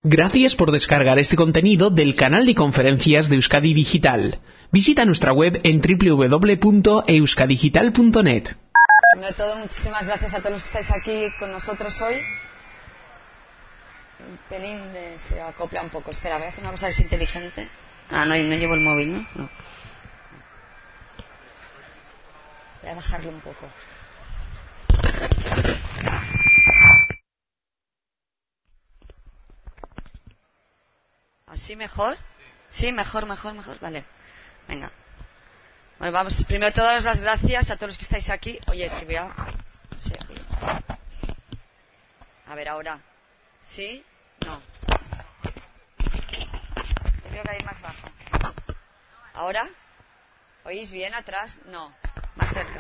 Gracias por descargar este contenido del canal de conferencias de Euskadi Digital. Visita nuestra web en www.euskadigital.net. Primero de todo, muchísimas gracias a todos los que estáis aquí con nosotros hoy. El pelín se acopla un poco. Espera, voy a hacer una cosa que es inteligente. No llevo el móvil, ¿no? No. Voy a bajarlo un poco. ¿Así mejor? Sí, mejor. Vale. Venga. Bueno, vamos. Primero de todas las gracias a todos los que estáis aquí. Oye, es que voy a... Sí. A ver, ahora. ¿Sí? No. Es que creo que hay más bajo. ¿Ahora? ¿Oís bien atrás? No. Más cerca.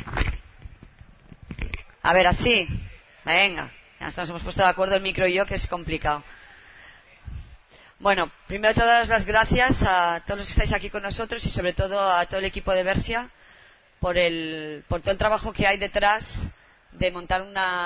A ver, así. Venga. Ya nos hemos puesto de acuerdo el micro y yo, que es complicado. Bueno, primero de todas las gracias a todos los que estáis aquí con nosotros y sobre todo a todo el equipo de Versia por todo el trabajo que hay detrás de montar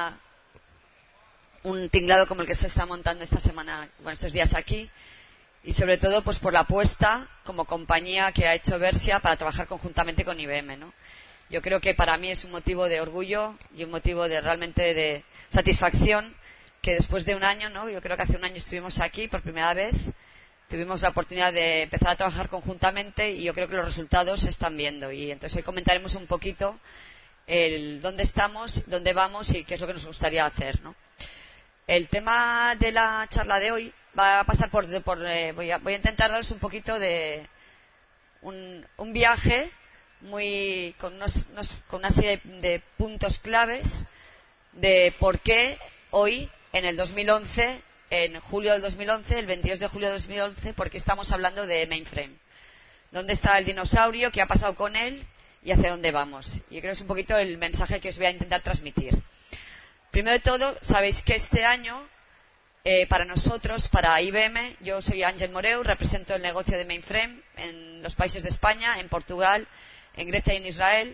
un tinglado como el que se está montando esta semana, bueno, estos días aquí, y sobre todo pues por la apuesta como compañía que ha hecho Versia para trabajar conjuntamente con IBM, ¿no? Yo creo que para mí es un motivo de orgullo y un motivo de realmente de satisfacción que después de un año, ¿no? Yo creo que hace un año estuvimos aquí por primera vez, tuvimos la oportunidad de empezar a trabajar conjuntamente y yo creo que los resultados se están viendo. Y entonces hoy comentaremos un poquito dónde estamos, dónde vamos y qué es lo que nos gustaría hacer, ¿no? El tema de la charla de hoy va a pasar voy a intentar daros un poquito de un viaje con una serie de puntos claves de por qué hoy, en el 2011, en julio del 2011, el 22 de julio de 2011, porque estamos hablando de mainframe. ¿Dónde está el dinosaurio? ¿Qué ha pasado con él? ¿Y hacia dónde vamos? Y creo que es un poquito el mensaje que os voy a intentar transmitir. Primero de todo, sabéis que este año, para nosotros, para IBM, yo soy Ángel Moreu, represento el negocio de mainframe en los países de España, en Portugal, en Grecia y en Israel.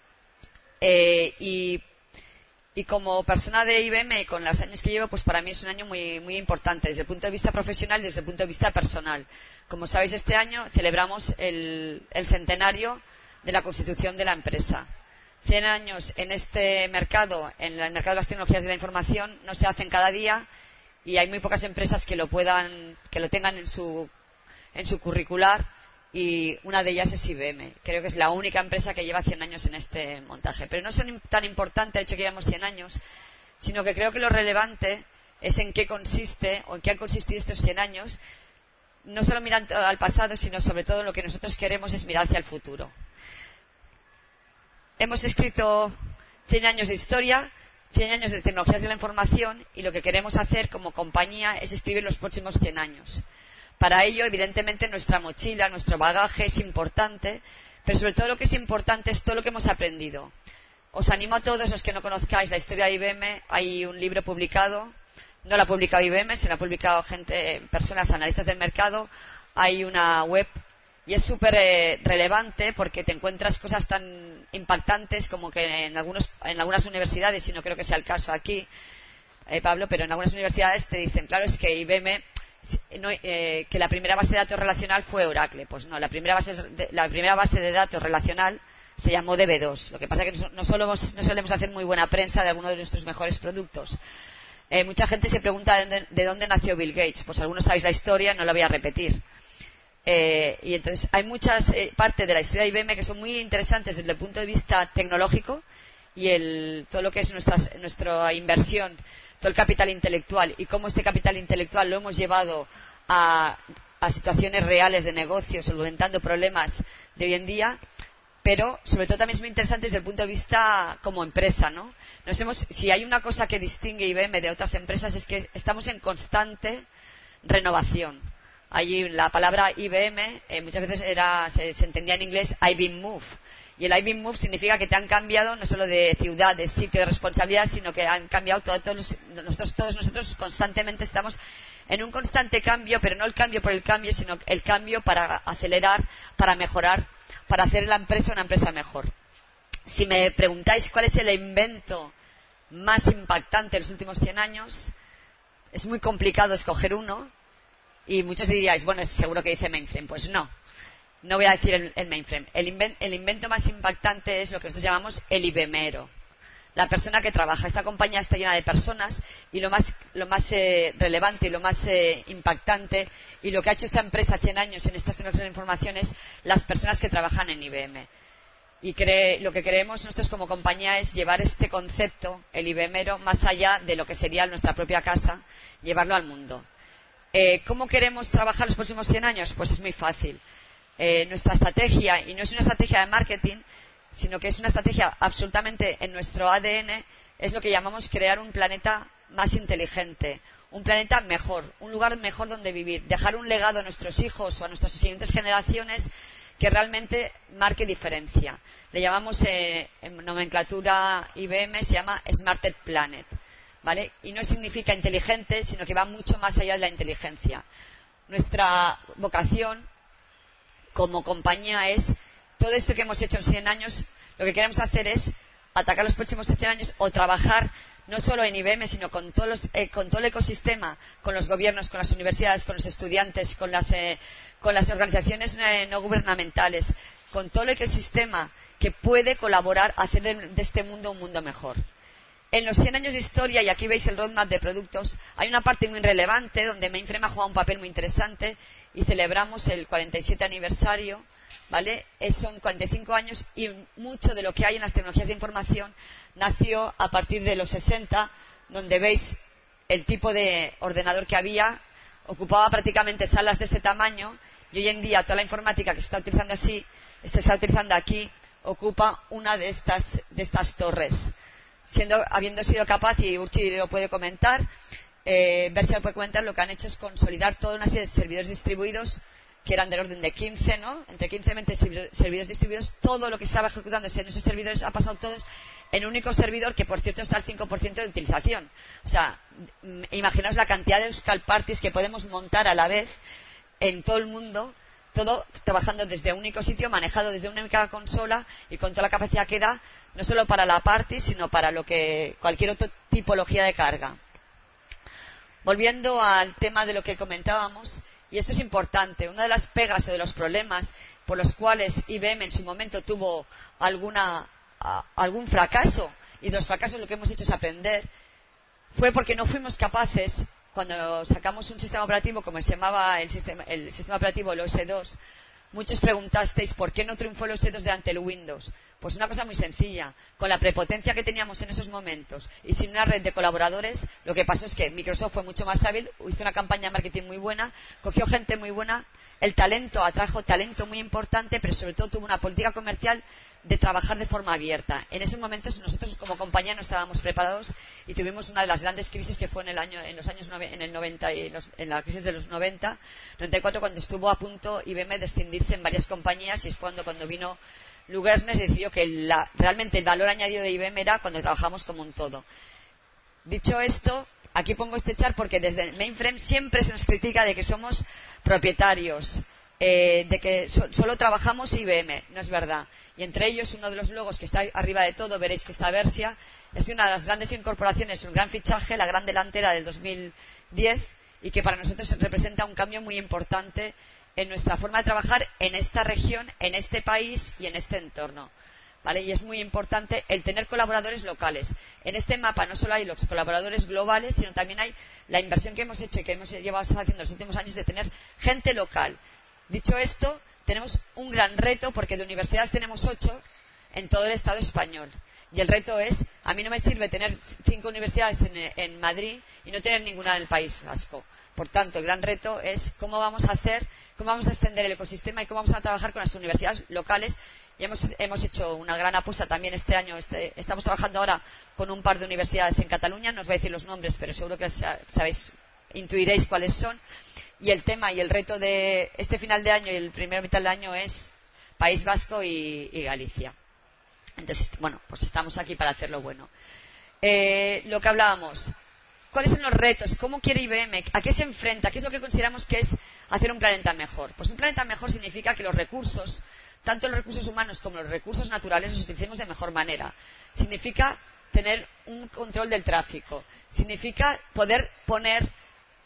Y como persona de IBM, con los años que llevo, pues para mí es un año muy, muy importante, desde el punto de vista profesional y desde el punto de vista personal. Como sabéis, este año celebramos el centenario de la constitución de la empresa. 100 años en este mercado, en el mercado de las tecnologías de la información, no se hacen cada día y hay muy pocas empresas que lo tengan en su curricular. Y una de ellas es IBM. Creo que es la única empresa que lleva 100 años en este montaje. Pero no es tan importante el hecho que llevamos 100 años, sino que creo que lo relevante es en qué consiste o en qué han consistido estos 100 años, no solo mirando al pasado, sino sobre todo lo que nosotros queremos es mirar hacia el futuro. Hemos escrito 100 años de historia, 100 años de tecnologías de la información y lo que queremos hacer como compañía es escribir los próximos 100 años. Para ello, evidentemente, nuestra mochila, nuestro bagaje es importante, pero sobre todo lo que es importante es todo lo que hemos aprendido. Os animo a todos los que no conozcáis la historia de IBM, hay un libro publicado, no lo ha publicado IBM, se lo ha publicado personas, analistas del mercado, hay una web y es súper relevante porque te encuentras cosas tan impactantes como que en algunas universidades, y no creo que sea el caso aquí, Pablo, pero en algunas universidades te dicen, claro, es que IBM... que la primera base de datos relacional fue Oracle. Pues no, la primera base de datos relacional se llamó DB2. Lo que pasa es que no solemos hacer muy buena prensa de algunos de nuestros mejores productos. Mucha gente se pregunta de dónde nació Bill Gates. Pues algunos sabéis la historia, no la voy a repetir. Y entonces hay muchas partes de la historia de IBM que son muy interesantes desde el punto de vista tecnológico y todo lo que es nuestra inversión, todo el capital intelectual y cómo este capital intelectual lo hemos llevado a situaciones reales de negocio, solventando problemas de hoy en día, pero sobre todo también es muy interesante desde el punto de vista como empresa, ¿no? Si hay una cosa que distingue IBM de otras empresas es que estamos en constante renovación. Allí la palabra IBM muchas veces se entendía en inglés I've been moved. Y el I've been moved significa que te han cambiado no solo de ciudad, de sitio, de responsabilidad, sino que han cambiado todos nosotros constantemente estamos en un constante cambio, pero no el cambio por el cambio, sino el cambio para acelerar, para mejorar, para hacer la empresa una empresa mejor. Si me preguntáis cuál es el invento más impactante de los últimos 100 años, es muy complicado escoger uno, y muchos diríais, bueno, es seguro que dice mainframe. Pues no voy a decir el mainframe. El invento más impactante es lo que nosotros llamamos el IBMero, la persona que trabaja. Esta compañía está llena de personas, y lo más relevante y lo más impactante, y lo que ha hecho esta empresa 100 años en estas tecnologías de información, es las personas que trabajan en IBM. Y lo que queremos nosotros como compañía es llevar este concepto, el IBMero, más allá de lo que sería nuestra propia casa, llevarlo al mundo. ¿Cómo queremos trabajar los próximos 100 años? Pues es muy fácil. Nuestra estrategia, y no es una estrategia de marketing, sino que es una estrategia absolutamente en nuestro ADN, es lo que llamamos crear un planeta más inteligente, un planeta mejor, un lugar mejor donde vivir, dejar un legado a nuestros hijos o a nuestras siguientes generaciones que realmente marque diferencia. Le llamamos, en nomenclatura IBM, se llama Smarter Planet, ¿vale? Y no significa inteligente, sino que va mucho más allá de la inteligencia. Nuestra vocación como compañía es, todo esto que hemos hecho en 100 años, lo que queremos hacer es atacar los próximos 100 años, o trabajar no solo en IBM, sino con todo el ecosistema, con los gobiernos, con las universidades, con los estudiantes, con las organizaciones no gubernamentales, con todo el ecosistema que puede colaborar a hacer de este mundo un mundo mejor. En los 100 años de historia, y aquí veis el roadmap de productos, hay una parte muy relevante donde mainframe ha jugado un papel muy interesante, y celebramos el 47 aniversario, ¿vale? Son 45 años, y mucho de lo que hay en las tecnologías de información nació a partir de los 60, donde veis el tipo de ordenador que había, ocupaba prácticamente salas de este tamaño, y hoy en día toda la informática que se está utilizando aquí, ocupa una de estas torres. Habiendo sido capaz, y Urchi lo puede comentar, Bercia lo puede comentar, lo que han hecho es consolidar toda una serie de servidores distribuidos que eran del orden de 15, ¿no? Entre 15 y 20 servidores distribuidos. Todo lo que estaba ejecutándose en esos servidores ha pasado todos en un único servidor, que por cierto está al 5% de utilización. O sea, imaginaos la cantidad de Euskal Parties que podemos montar a la vez en todo el mundo, todo trabajando desde un único sitio, manejado desde una única consola, y con toda la capacidad que da, no solo para la party, sino para cualquier otra tipología de carga. Volviendo al tema de lo que comentábamos, y esto es importante, una de las pegas o de los problemas por los cuales IBM en su momento tuvo algún fracaso, y de los fracasos lo que hemos hecho es aprender, fue porque no fuimos capaces, cuando sacamos un sistema operativo como se llamaba el sistema operativo, el OS2, muchos preguntasteis por qué no triunfó el OS2 delante del Windows. Pues una cosa muy sencilla, con la prepotencia que teníamos en esos momentos y sin una red de colaboradores, lo que pasó es que Microsoft fue mucho más hábil, hizo una campaña de marketing muy buena, cogió gente muy buena, el talento, atrajo talento muy importante, pero sobre todo tuvo una política comercial de trabajar de forma abierta. En esos momentos nosotros como compañía no estábamos preparados, y tuvimos una de las grandes crisis, que fue en el 90 y en la crisis de los 94, cuando estuvo a punto IBM de escindirse en varias compañías, y es cuando vino Lou Gerstner y decidió que realmente el valor añadido de IBM era cuando trabajamos como un todo. Dicho esto, aquí pongo este chart porque desde el mainframe siempre se nos critica de que somos propietarios, de que solo trabajamos IBM. No es verdad. Y entre ellos, uno de los logos que está arriba de todo, veréis que está Bersia, es una de las grandes incorporaciones, un gran fichaje, la gran delantera del 2010, y que para nosotros representa un cambio muy importante en nuestra forma de trabajar en esta región, en este país y en este entorno, ¿vale? Y es muy importante el tener colaboradores locales. En este mapa no solo hay los colaboradores globales, sino también hay la inversión que hemos hecho y que hemos llevado haciendo los últimos años de tener gente local. Dicho esto, tenemos un gran reto, porque de universidades tenemos 8 en todo el Estado español. Y el reto es, a mí no me sirve tener 5 universidades en Madrid y no tener ninguna en el País Vasco. Por tanto, el gran reto es cómo vamos a extender el ecosistema y cómo vamos a trabajar con las universidades locales. Y hemos hecho una gran apuesta también este año. Estamos trabajando ahora con un par de universidades en Cataluña. No os voy a decir los nombres, pero seguro que intuiréis cuáles son. Y el tema y el reto de este final de año y el primer mitad del año es País Vasco y Galicia. Entonces, bueno, pues estamos aquí para hacerlo bueno. Lo que hablábamos, ¿cuáles son los retos? ¿Cómo quiere IBM? ¿A qué se enfrenta? ¿Qué es lo que consideramos que es hacer un planeta mejor? Pues un planeta mejor significa que los recursos, tanto los recursos humanos como los recursos naturales, los utilicemos de mejor manera. Significa tener un control del tráfico. Significa poder poner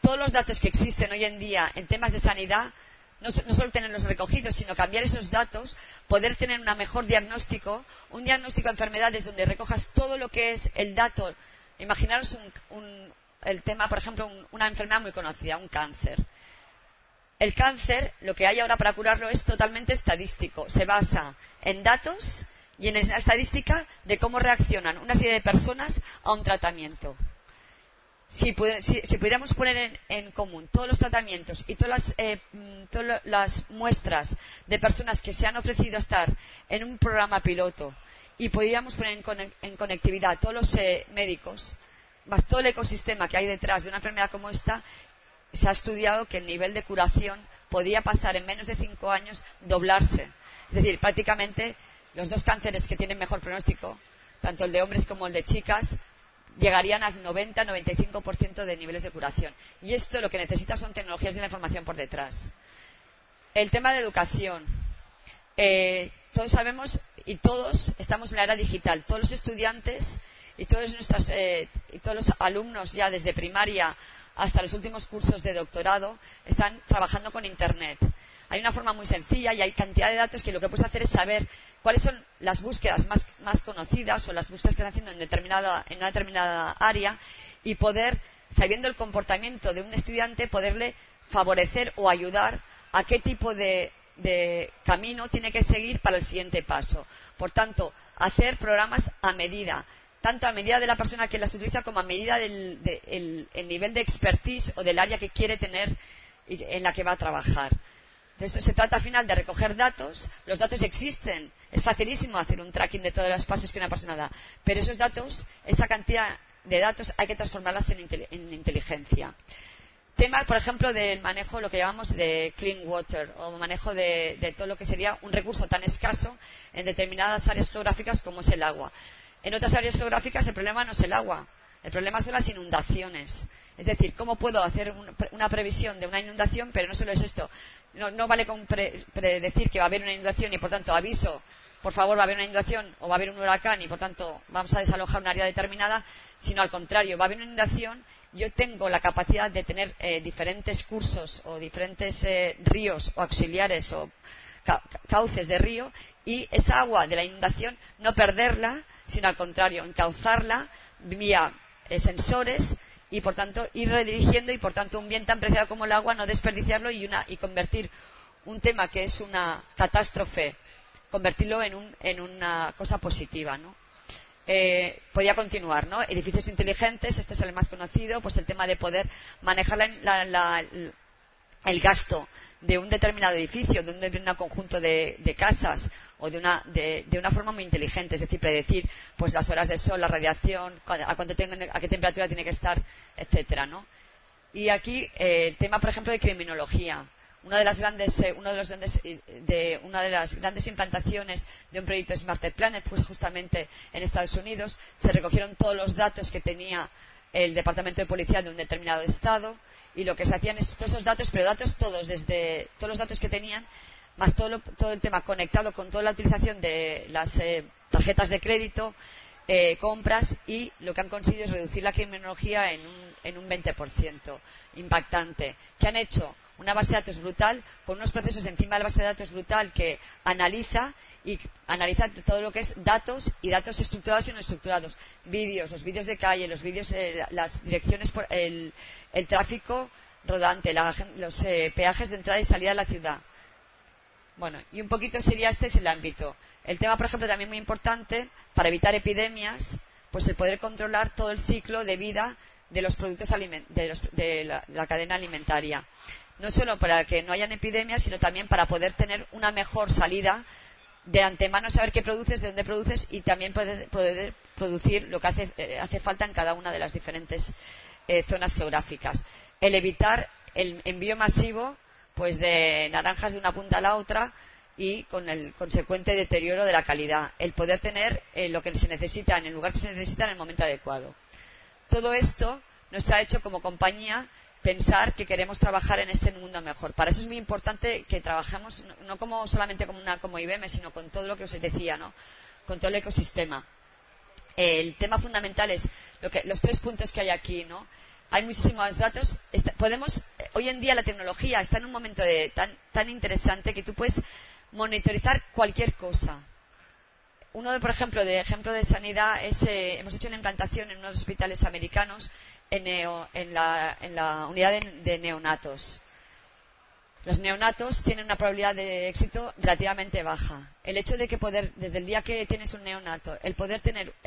todos los datos que existen hoy en día en temas de sanidad, no solo tenerlos recogidos, sino cambiar esos datos, poder tener un mejor diagnóstico, un diagnóstico de enfermedades donde recojas todo lo que es el dato. Imaginaros el tema, por ejemplo, una enfermedad muy conocida, un cáncer. El cáncer, lo que hay ahora para curarlo es totalmente estadístico. Se basa en datos y en esa estadística de cómo reaccionan una serie de personas a un tratamiento. Si pudiéramos poner en común todos los tratamientos y todas las muestras de personas que se han ofrecido a estar en un programa piloto y pudiéramos poner en conectividad a todos los médicos, más todo el ecosistema que hay detrás de una enfermedad como esta, se ha estudiado que el nivel de curación podía pasar en menos de 5 años doblarse. Es decir, prácticamente los 2 cánceres que tienen mejor pronóstico, tanto el de hombres como el de chicas, llegarían al 90-95% de niveles de curación. Y esto lo que necesita son tecnologías de la información por detrás. El tema de educación. Todos sabemos y todos estamos en la era digital. Todos los estudiantes y todos los alumnos ya desde primaria hasta los últimos cursos de doctorado están trabajando con Internet. Hay una forma muy sencilla y hay cantidad de datos que lo que puedes hacer es saber cuáles son las búsquedas más conocidas o las búsquedas que están haciendo en una determinada área y poder, sabiendo el comportamiento de un estudiante, poderle favorecer o ayudar a qué tipo de camino tiene que seguir para el siguiente paso. Por tanto, hacer programas a medida, tanto a medida de la persona que las utiliza como a medida del nivel de expertise o del área que quiere tener en la que va a trabajar. De eso se trata al final, de recoger datos. Los datos existen. Es facilísimo hacer un tracking de todos los pasos que una persona da. Pero esos datos, esa cantidad de datos, hay que transformarlas en inteligencia. Temas, por ejemplo, del manejo, lo que llamamos de clean water, o manejo de todo lo que sería un recurso tan escaso en determinadas áreas geográficas como es el agua. En otras áreas geográficas el problema no es el agua. El problema son las inundaciones. Es decir, ¿cómo puedo hacer una previsión de una inundación? Pero no solo es esto. No vale con predecir que va a haber una inundación y, por tanto, aviso, por favor, va a haber una inundación o va a haber un huracán y, por tanto, vamos a desalojar un área determinada, sino al contrario, va a haber una inundación, yo tengo la capacidad de tener diferentes cursos o diferentes ríos o auxiliares o cauces de río y esa agua de la inundación no perderla, sino al contrario, encauzarla vía sensores y por tanto ir redirigiendo y por tanto un bien tan preciado como el agua no desperdiciarlo y convertir un tema que es una catástrofe, convertirlo en una cosa positiva, ¿no? Podría continuar, ¿no? Edificios inteligentes, este es el más conocido, pues el tema de poder manejar el gasto de un determinado edificio, de un determinado conjunto de casas o de una forma muy inteligente, es decir, predecir pues las horas de sol, la radiación, a qué temperatura tiene que estar, etcétera, ¿no? Y aquí el tema, por ejemplo, de criminología. Una de las grandes implantaciones de un proyecto Smarter Planet fue justamente en Estados Unidos. Se recogieron todos los datos que tenía el Departamento de Policía de un determinado estado y lo que se hacían es todos esos datos, pero datos todos, desde todos los datos que tenían, más todo el tema conectado con toda la utilización de las tarjetas de crédito, compras, y lo que han conseguido es reducir la criminología en un 20%. Impactante. ¿Qué han hecho? Una base de datos brutal, con unos procesos encima de la base de datos brutal que analiza todo lo que es datos y datos estructurados y no estructurados. Los vídeos de calle, los vídeos, las direcciones, el tráfico rodante, los peajes de entrada y salida de la ciudad. Bueno, y un poquito sería este es el ámbito. El tema, por ejemplo, también muy importante para evitar epidemias, pues el poder controlar todo el ciclo de vida de los productos de la cadena alimentaria. No solo para que no hayan epidemias, sino también para poder tener una mejor salida de antemano, saber qué produces, de dónde produces y también poder producir lo que hace falta en cada una de las diferentes zonas geográficas. El evitar el envío masivo pues de naranjas de una punta a la otra y con el consecuente deterioro de la calidad. El poder tener lo que se necesita en el lugar que se necesita en el momento adecuado. Todo esto nos ha hecho como compañía pensar que queremos trabajar en este mundo mejor. Para eso es muy importante que trabajemos no solamente como IBM, sino con todo lo que os decía, ¿no? Con todo el ecosistema. El tema fundamental es los 3 puntos que hay aquí, ¿no? hay muchísimos datos. Hoy en día la tecnología está en un momento tan interesante que tú puedes monitorizar cualquier cosa. Por ejemplo, de sanidad hemos hecho una implantación en unos hospitales americanos en la unidad de neonatos. Los neonatos tienen una probabilidad de éxito relativamente baja. El hecho de que desde el día que tienes un neonato, el poder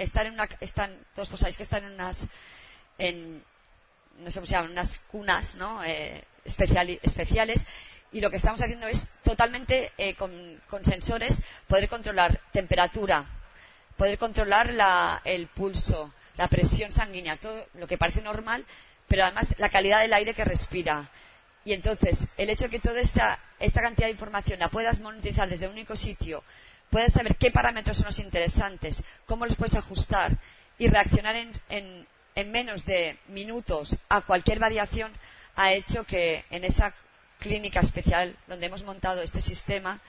todos pues sabéis que están no sé cómo se llaman, unas cunas, ¿no? Especiales, y lo que estamos haciendo es totalmente con sensores poder controlar temperatura, poder controlar el pulso, la presión sanguínea, todo lo que parece normal, pero además la calidad del aire que respira. Y entonces, el hecho de que toda esta cantidad de información la puedas monitorizar desde un único sitio, puedas saber qué parámetros son los interesantes, cómo los puedes ajustar y reaccionar en menos de minutos a cualquier variación, ha hecho que en esa clínica especial donde hemos montado este sistema,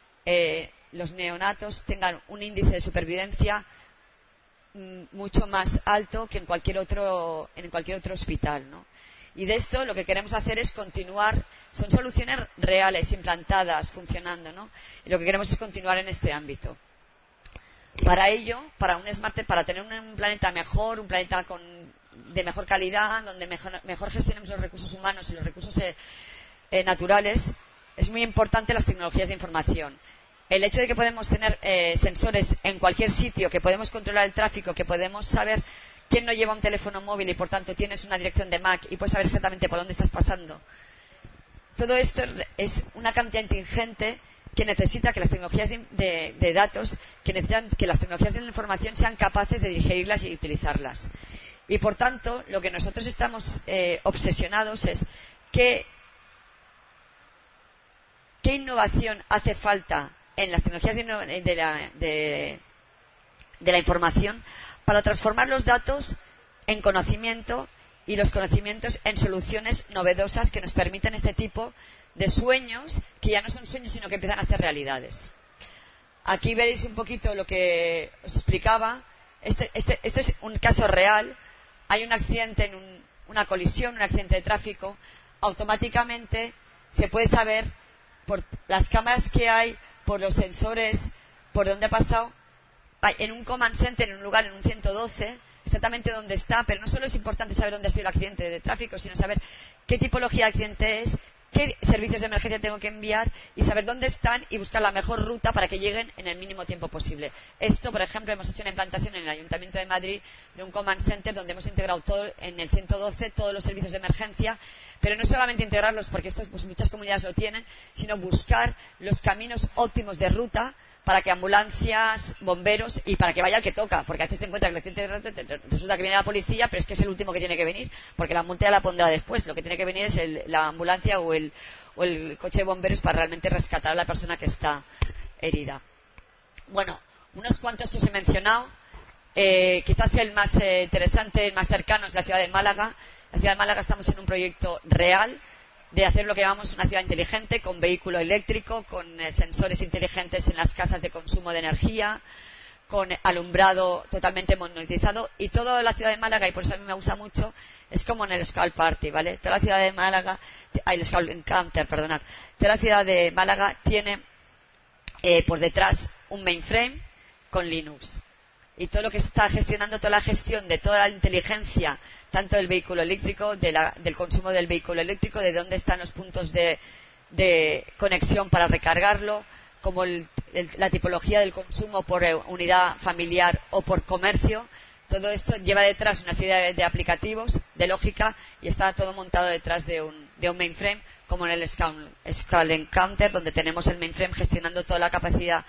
los neonatos tengan un índice de supervivencia mucho más alto que en cualquier otro hospital, ¿no? Y de esto lo que queremos hacer es continuar. Son soluciones reales, implantadas, funcionando, ¿no? Y lo que queremos es continuar en este ámbito. Para ello, para tener un planeta mejor, un planeta de mejor calidad, donde mejor gestionemos los recursos humanos y los recursos naturales, es muy importante las tecnologías de información. El hecho de que podemos tener sensores en cualquier sitio, que podemos controlar el tráfico, que podemos saber quién no lleva un teléfono móvil y por tanto tienes una dirección de MAC y puedes saber exactamente por dónde estás pasando. Todo esto es una cantidad ingente que necesita que las tecnologías de datos, que necesitan que las tecnologías de la información sean capaces de digerirlas y utilizarlas. Y por tanto, lo que nosotros estamos obsesionados es qué innovación hace falta en las tecnologías de la información para transformar los datos en conocimiento y los conocimientos en soluciones novedosas que nos permiten este tipo de sueños, que ya no son sueños sino que empiezan a ser realidades. Aquí veréis un poquito lo que os explicaba. Este es un caso real. Hay un accidente, una colisión, un accidente de tráfico. Automáticamente se puede saber por las cámaras que hay, por los sensores, por dónde ha pasado, en un command center, en un lugar, en un 112, exactamente dónde está. Pero no solo es importante saber dónde ha sido el accidente de tráfico, sino saber qué tipología de accidente es, qué servicios de emergencia tengo que enviar y saber dónde están y buscar la mejor ruta para que lleguen en el mínimo tiempo posible. Esto, por ejemplo, hemos hecho una implantación en el Ayuntamiento de Madrid de un command center donde hemos integrado todo en el 112, todos los servicios de emergencia, pero no solamente integrarlos, porque esto pues, muchas comunidades lo tienen, sino buscar los caminos óptimos de ruta para que ambulancias, bomberos y para que vaya el que toca, porque a veces te encuentras que resulta que viene la policía, pero es que es el último que tiene que venir, porque la multa ya la pondrá después. Lo que tiene que venir es la ambulancia o el coche de bomberos para realmente rescatar a la persona que está herida. Bueno, unos cuantos que os he mencionado. Quizás el más interesante, el más cercano es la ciudad de Málaga. La ciudad de Málaga estamos en un proyecto real de hacer lo que llamamos una ciudad inteligente, con vehículo eléctrico, con sensores inteligentes en las casas de consumo de energía, con alumbrado totalmente monitorizado. Y toda la ciudad de Málaga, y por eso a mí me gusta mucho, es como en el Skull Party, ¿vale? Toda la ciudad de Málaga, el Skull Encounter, perdonad. Toda la ciudad de Málaga tiene por detrás un mainframe con Linux. Y todo lo que está gestionando, toda la gestión de toda la inteligencia, tanto del vehículo eléctrico, del consumo del vehículo eléctrico, de dónde están los puntos de conexión para recargarlo, como la tipología del consumo por unidad familiar o por comercio. Todo esto lleva detrás una serie de aplicativos, de lógica, y está todo montado detrás de un mainframe, como en el Skull Encounter, donde tenemos el mainframe gestionando toda la capacidad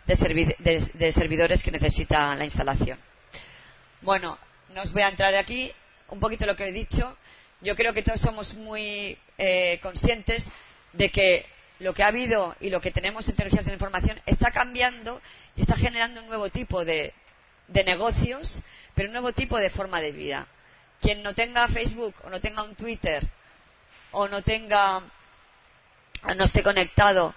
de servidores que necesita la instalación. Bueno, no os voy a entrar aquí. Un poquito lo que he dicho. Yo creo que todos somos muy conscientes de que lo que ha habido y lo que tenemos en tecnologías de la información está cambiando y está generando un nuevo tipo de negocios, pero un nuevo tipo de forma de vida. Quien no tenga Facebook o no tenga un Twitter o no esté conectado,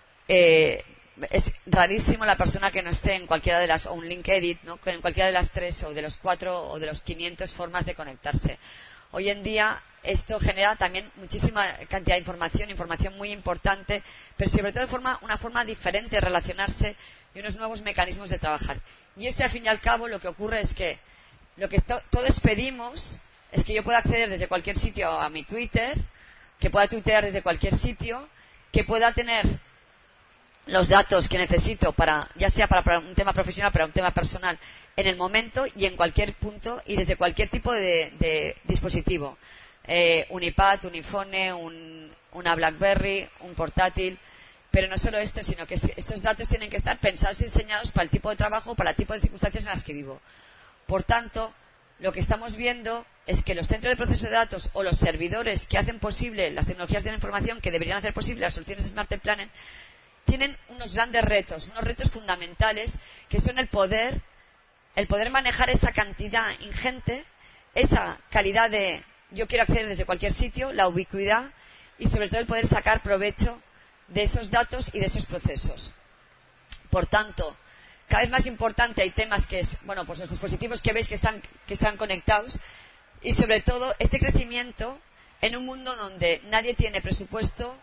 es rarísimo la persona que no esté en cualquiera de las, o un LinkedIn, ¿no? En cualquiera de las 3 o de los 4 o de los 500 formas de conectarse. Hoy en día esto genera también muchísima cantidad de información muy importante, pero sobre todo una forma diferente de relacionarse y unos nuevos mecanismos de trabajar. Y esto, al fin y al cabo, lo que ocurre es que lo que todos pedimos es que yo pueda acceder desde cualquier sitio a mi Twitter, que pueda tuitear desde cualquier sitio, que pueda tener los datos que necesito ya sea para un tema profesional, para un tema personal, en el momento y en cualquier punto y desde cualquier tipo de dispositivo. Un iPad, un iPhone, una BlackBerry, un portátil. Pero no solo esto, sino que estos datos tienen que estar pensados y diseñados para el tipo de trabajo, para el tipo de circunstancias en las que vivo. Por tanto, lo que estamos viendo es que los centros de proceso de datos o los servidores que hacen posible las tecnologías de la información, que deberían hacer posible las soluciones de Smart Planet, tienen unos grandes retos, unos retos fundamentales, que son el poder manejar esa cantidad ingente, esa calidad de yo quiero acceder desde cualquier sitio, la ubicuidad y sobre todo el poder sacar provecho de esos datos y de esos procesos. Por tanto, cada vez más importante hay temas que es, pues los dispositivos que veis que están conectados y sobre todo este crecimiento en un mundo donde nadie tiene presupuesto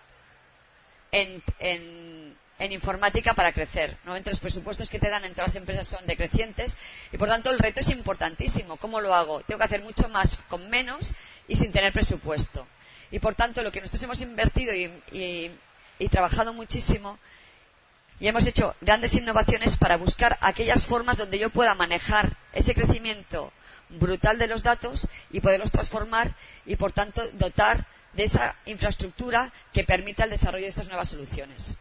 en informática para crecer. Normalmente los presupuestos que te dan en todas las empresas son decrecientes y por tanto el reto es importantísimo. ¿Cómo lo hago? Tengo que hacer mucho más con menos y sin tener presupuesto. Y por tanto lo que nosotros hemos invertido y trabajado muchísimo y hemos hecho grandes innovaciones para buscar aquellas formas donde yo pueda manejar ese crecimiento brutal de los datos y poderlos transformar y por tanto dotar de esa infraestructura que permita el desarrollo de estas nuevas soluciones.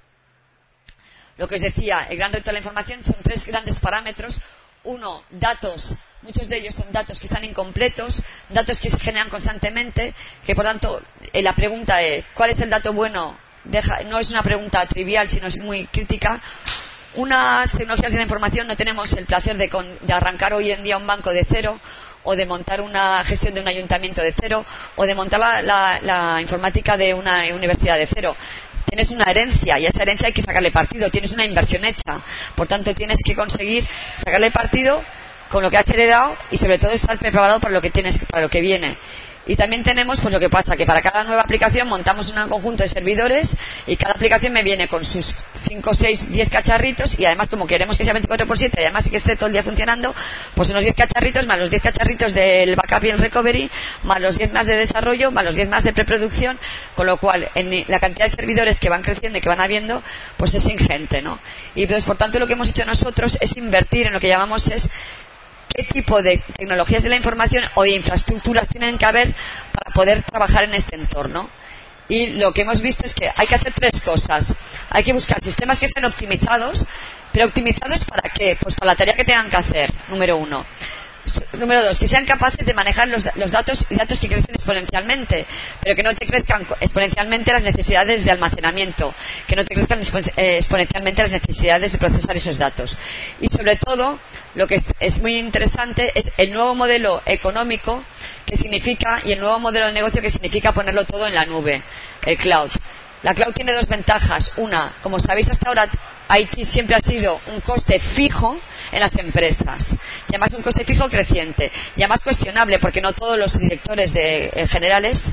Lo que os decía, el gran reto de la información son 3 grandes parámetros. Uno, datos. Muchos de ellos son datos que están incompletos, datos que se generan constantemente, que por tanto la pregunta de ¿cuál es el dato bueno? No es una pregunta trivial, sino es muy crítica. Unas tecnologías de la información no tenemos el placer de arrancar hoy en día un banco de cero, o de montar una gestión de un ayuntamiento de cero, o de montar la informática de una universidad de cero. Tienes una herencia y a esa herencia hay que sacarle partido. Tienes una inversión hecha. Por tanto, tienes que conseguir sacarle partido con lo que has heredado y sobre todo estar preparado para lo que viene. Y también tenemos pues lo que pasa, que para cada nueva aplicación montamos un conjunto de servidores y cada aplicación me viene con sus 5, 6, 10 cacharritos y además como queremos que sea 24/7 y además que esté todo el día funcionando, pues unos 10 cacharritos más los 10 cacharritos del backup y el recovery, más los 10 más de desarrollo, más los 10 más de preproducción, con lo cual la cantidad de servidores que van creciendo y que van habiendo pues es ingente, ¿no? Y entonces por tanto lo que hemos hecho nosotros es invertir en lo que llamamos qué tipo de tecnologías de la información o de infraestructuras tienen que haber para poder trabajar en este entorno. Y lo que hemos visto es que hay que hacer 3 cosas. Hay que buscar sistemas que estén optimizados, pero optimizados ¿para qué? Pues para la tarea que tengan que hacer, número 1. Número 2, que sean capaces de manejar los datos y datos que crecen exponencialmente, pero que no te crezcan exponencialmente las necesidades de almacenamiento, que no te crezcan exponencialmente las necesidades de procesar esos datos. Y sobre todo, lo que es muy interesante es el nuevo modelo económico que significa y el nuevo modelo de negocio que significa ponerlo todo en la nube, el cloud. La cloud tiene 2 ventajas. Una, como sabéis hasta ahora, IT siempre ha sido un coste fijo en las empresas, y además un coste fijo creciente, y además cuestionable porque no todos los directores generales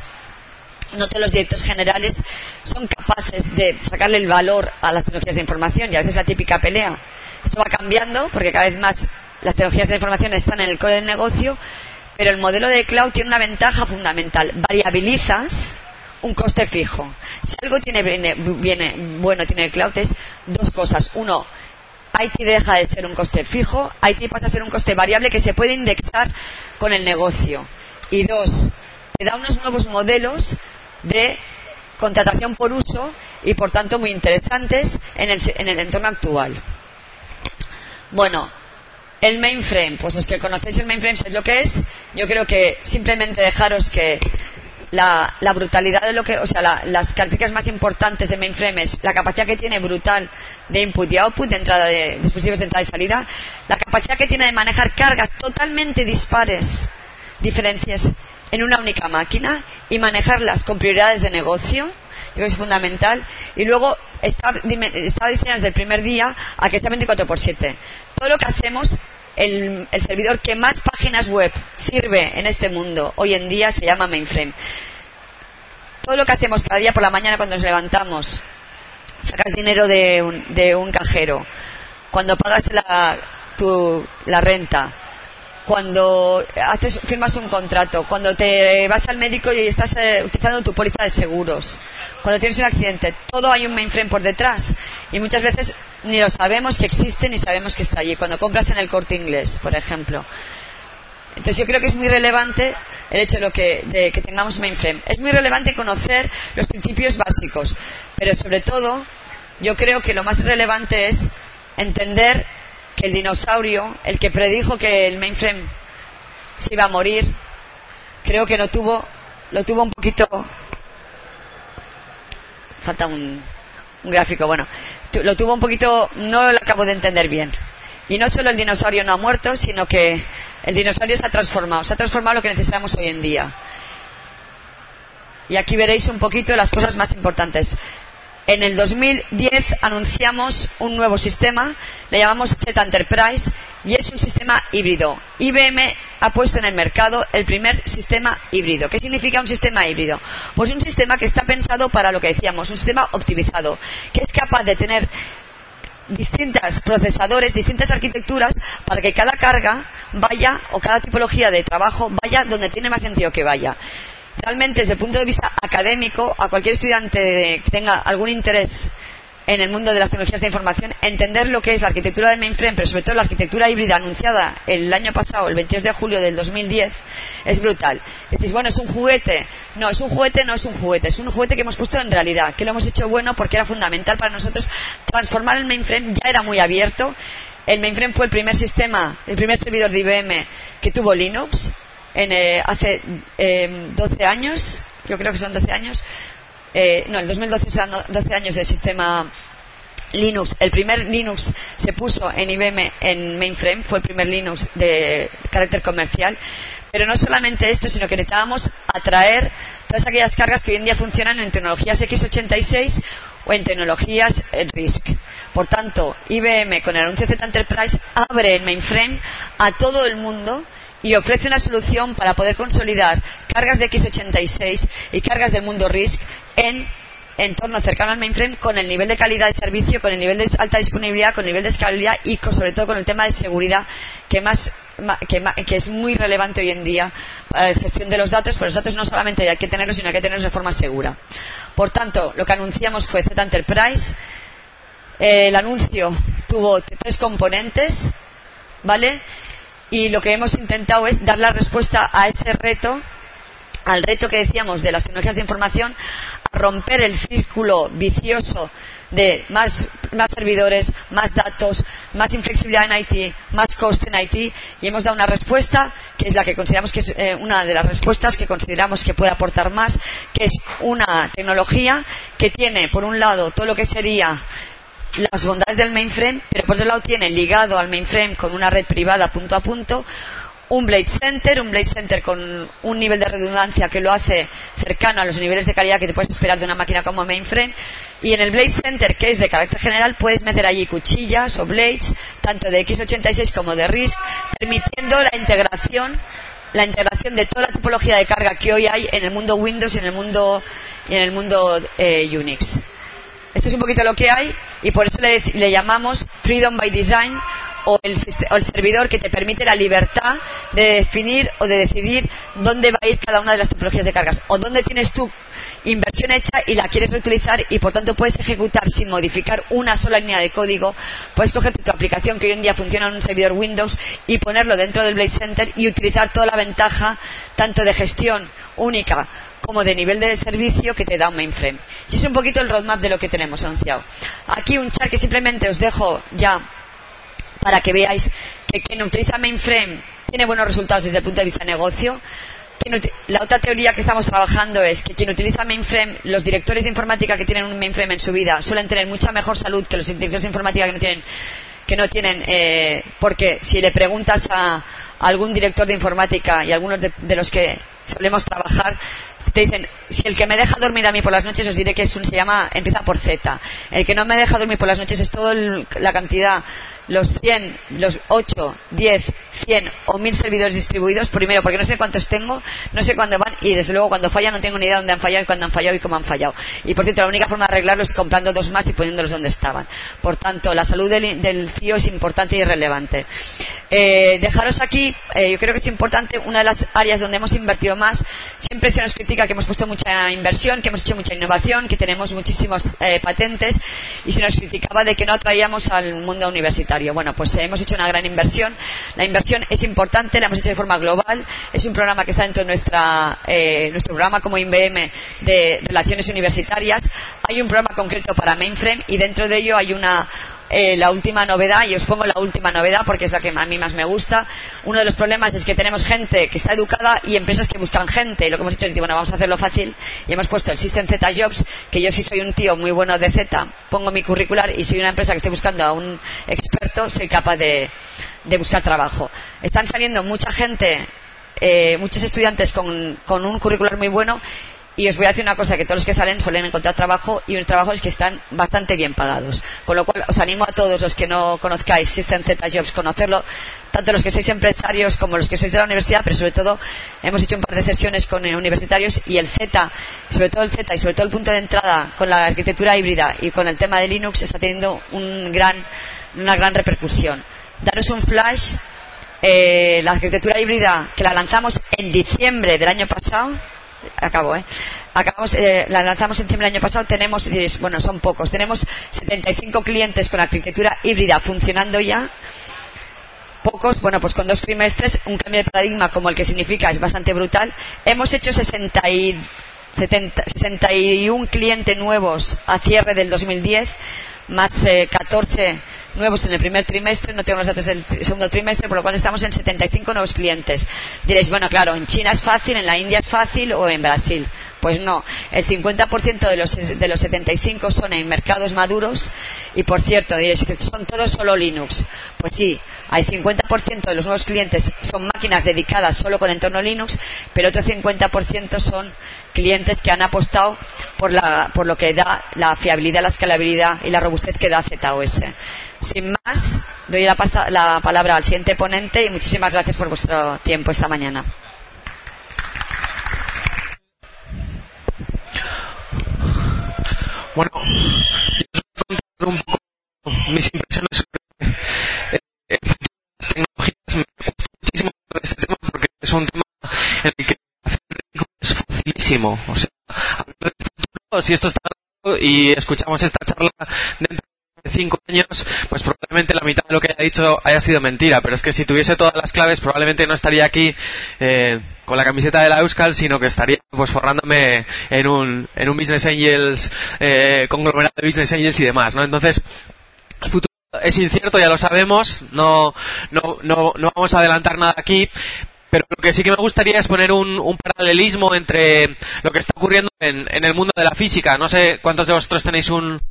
son capaces de sacarle el valor a las tecnologías de información, y a veces la típica pelea. Esto va cambiando porque cada vez más las tecnologías de información están en el core del negocio, pero el modelo de cloud tiene una ventaja fundamental: variabilizas un coste fijo. Si algo tiene el cloud es 2 cosas. Uno, IT deja de ser un coste fijo, IT pasa a ser un coste variable que se puede indexar con el negocio. Y 2, te da unos nuevos modelos de contratación por uso y por tanto muy interesantes en el entorno actual. Bueno, el mainframe, pues los que conocéis el mainframe sabéis lo que es. Yo creo que simplemente dejaros que la brutalidad de las características más importantes de mainframe es la capacidad que tiene brutal de input y output, de entrada de dispositivos de entrada y salida, la capacidad que tiene de manejar cargas totalmente diferentes en una única máquina y manejarlas con prioridades de negocio. Yo creo que es fundamental. Y luego está diseñado desde el primer día a que sea 24/7. Todo lo que hacemos el servidor que más páginas web sirve en este mundo hoy en día se llama mainframe. Todo lo que hacemos cada día por la mañana cuando nos levantamos, sacas dinero de un cajero, cuando pagas la renta, cuando firmas un contrato, cuando te vas al médico y estás utilizando tu póliza de seguros, cuando tienes un accidente, todo hay un mainframe por detrás y muchas veces ni lo sabemos que existe ni sabemos que está allí. Cuando compras en el Corte Inglés, por ejemplo. Entonces yo creo que es muy relevante el hecho de que tengamos mainframe. Es muy relevante conocer los principios básicos, pero sobre todo yo creo que lo más relevante es entender que el dinosaurio, el que predijo que el mainframe se iba a morir, creo que lo tuvo un poquito. Falta un gráfico, bueno, lo tuvo un poquito, no lo acabo de entender bien. Y no solo el dinosaurio no ha muerto, sino que el dinosaurio se ha transformado lo que necesitamos hoy en día. Y aquí veréis un poquito las cosas más importantes. En el 2010 anunciamos un nuevo sistema, le llamamos Z Enterprise, y es un sistema híbrido. IBM ha puesto en el mercado el primer sistema híbrido. ¿Qué significa un sistema híbrido? Pues un sistema que está pensado para lo que decíamos, un sistema optimizado, que es capaz de tener distintos procesadores, distintas arquitecturas para que cada carga vaya, o cada tipología de trabajo vaya donde tiene más sentido que vaya. Realmente, desde el punto de vista académico, a cualquier estudiante que tenga algún interés en el mundo de las tecnologías de información, entender lo que es la arquitectura del mainframe, pero sobre todo la arquitectura híbrida anunciada el año pasado, el 22 de julio del 2010, es brutal. Decís, bueno, ¿es un juguete? No, es un juguete que hemos puesto en realidad, que lo hemos hecho bueno porque era fundamental para nosotros transformar el mainframe. Ya era muy abierto. El mainframe fue el primer servidor de IBM que tuvo Linux hace 12 años, yo creo que son 12 años. El 2012 son 12 años del sistema Linux. El primer Linux se puso en IBM en mainframe, fue el primer Linux de carácter comercial. Pero no solamente esto, sino que necesitábamos atraer todas aquellas cargas que hoy en día funcionan en tecnologías x86 o en tecnologías RISC. Por tanto, IBM con el anuncio Z Enterprise abre el mainframe a todo el mundo y ofrece una solución para poder consolidar cargas de x86 y cargas del mundo RISC en entorno cercano al mainframe, con el nivel de calidad de servicio, con el nivel de alta disponibilidad, con el nivel de escalabilidad y sobre todo con el tema de seguridad que es muy relevante hoy en día para la gestión de los datos. Pero los datos no solamente hay que tenerlos, sino hay que tenerlos de forma segura. Por tanto, lo que anunciamos fue Z Enterprise. El anuncio tuvo 3 componentes, ¿vale? Y lo que hemos intentado es dar la respuesta a ese reto, al reto que decíamos de las tecnologías de información, a romper el círculo vicioso de más servidores, más datos, más inflexibilidad en IT, más coste en IT, y hemos dado una respuesta que es la que consideramos que es una de las respuestas que consideramos que puede aportar más, que es una tecnología que tiene, por un lado, todo lo que sería las bondades del mainframe, pero por otro lado tiene ligado al mainframe con una red privada punto a punto un Blade Center con un nivel de redundancia que lo hace cercano a los niveles de calidad que te puedes esperar de una máquina como mainframe. Y en el Blade Center, que es de carácter general, puedes meter allí cuchillas o blades, tanto de x86 como de RISC, permitiendo la integración de toda la tipología de carga que hoy hay en el mundo Windows y en el mundo Unix. Esto es un poquito lo que hay, y por eso le llamamos Freedom by Design, o el servidor que te permite la libertad de definir o de decidir dónde va a ir cada una de las tipologías de cargas, o dónde tienes tu inversión hecha y la quieres reutilizar, y por tanto puedes ejecutar sin modificar una sola línea de código. Puedes coger tu aplicación que hoy en día funciona en un servidor Windows y ponerlo dentro del Blade Center y utilizar toda la ventaja tanto de gestión única como de nivel de servicio que te da un mainframe. Y es un poquito el roadmap de lo que tenemos anunciado. Aquí un chart que simplemente os dejo ya para que veáis que quien utiliza mainframe tiene buenos resultados desde el punto de vista de negocio. La otra teoría que estamos trabajando es que quien utiliza mainframe, los directores de informática que tienen un mainframe en su vida suelen tener mucha mejor salud que los directores de informática que no tienen, porque si le preguntas a algún director de informática, y algunos de los que solemos trabajar, te dicen, si el que me deja dormir a mí por las noches, os diré que empieza por Z. El que no me deja dormir por las noches es toda la cantidad los 100, los 8, 10, 100 o 1000 servidores distribuidos, primero porque no sé cuántos tengo, no sé cuándo van y desde luego cuando fallan no tengo ni idea de dónde han fallado y cuándo han fallado y cómo han fallado. Y por cierto, la única forma de arreglarlo es comprando 2 más y poniéndolos donde estaban. Por tanto, la salud del CIO es importante y relevante. Dejaros aquí, yo creo que es importante, una de las áreas donde hemos invertido más. Siempre se nos critica que hemos puesto mucha inversión, que hemos hecho mucha innovación, que tenemos muchísimos patentes, y se nos criticaba de que no atraíamos al mundo universitario. Bueno, pues hemos hecho una gran inversión. La inversión es importante, la hemos hecho de forma global. Es un programa que está dentro de nuestro programa como IBM de relaciones universitarias. Hay un programa concreto para mainframe y dentro de ello hay la última novedad, y os pongo la última novedad porque es la que a mí más me gusta. Uno de los problemas es que tenemos gente que está educada y empresas que buscan gente, y lo que hemos hecho es decir, bueno, vamos a hacerlo fácil, y hemos puesto el System Z Jobs, que yo sí soy un tío muy bueno de Z, pongo mi curricular y soy una empresa que esté buscando a un experto, soy capaz de buscar trabajo. Están saliendo mucha gente, muchos estudiantes con un curricular muy bueno. Y os voy a decir una cosa, que todos los que salen suelen encontrar trabajo, y unos trabajos que están bastante bien pagados. Con lo cual os animo a todos los que no conozcáis System Z Jobs, conocerlo, tanto los que sois empresarios como los que sois de la universidad, pero sobre todo hemos hecho un par de sesiones con universitarios, y el Z, sobre todo el Z y sobre todo el punto de entrada con la arquitectura híbrida y con el tema de Linux, está teniendo una gran repercusión. Daros un flash, la arquitectura híbrida que la lanzamos en diciembre del año pasado, la lanzamos en diciembre del año pasado. Tenemos, bueno, son pocos, tenemos 75 clientes con arquitectura híbrida funcionando ya. Pocos, bueno, pues con 2 trimestres, un cambio de paradigma como el que significa es bastante brutal. Hemos hecho 61 clientes nuevos a cierre del 2010, más 14 nuevos en el primer trimestre. No tengo los datos del segundo trimestre, por lo cual estamos en 75 nuevos clientes. Diréis, bueno, claro, en China es fácil, en la India es fácil o en Brasil. Pues no, el 50% de los 75 son en mercados maduros. Y por cierto, diréis que son todos solo Linux. Pues sí, hay 50% de los nuevos clientes son máquinas dedicadas solo con entorno Linux, pero otro 50% son clientes que han apostado por lo que da la fiabilidad, la escalabilidad y la robustez que da ZOS. Sin más, doy la palabra al siguiente ponente, y muchísimas gracias por vuestro tiempo esta mañana. Bueno, yo os voy a contar un poco mis impresiones sobre las tecnologías. Me gusta muchísimo este tema porque es un tema en el que es facilísimo. O sea, hablando del futuro, si esto está y escuchamos esta charla dentro de 5 años, pues probablemente la mitad de lo que haya dicho haya sido mentira, pero es que si tuviese todas las claves probablemente no estaría aquí con la camiseta de la Euskal, sino que estaría pues forrándome en un Business Angels, conglomerado de Business Angels y demás, ¿no? Entonces, el futuro es incierto, ya lo sabemos, no vamos a adelantar nada aquí. Pero lo que sí que me gustaría es poner un paralelismo entre lo que está ocurriendo en el mundo de la física. No sé cuántos de vosotros tenéis un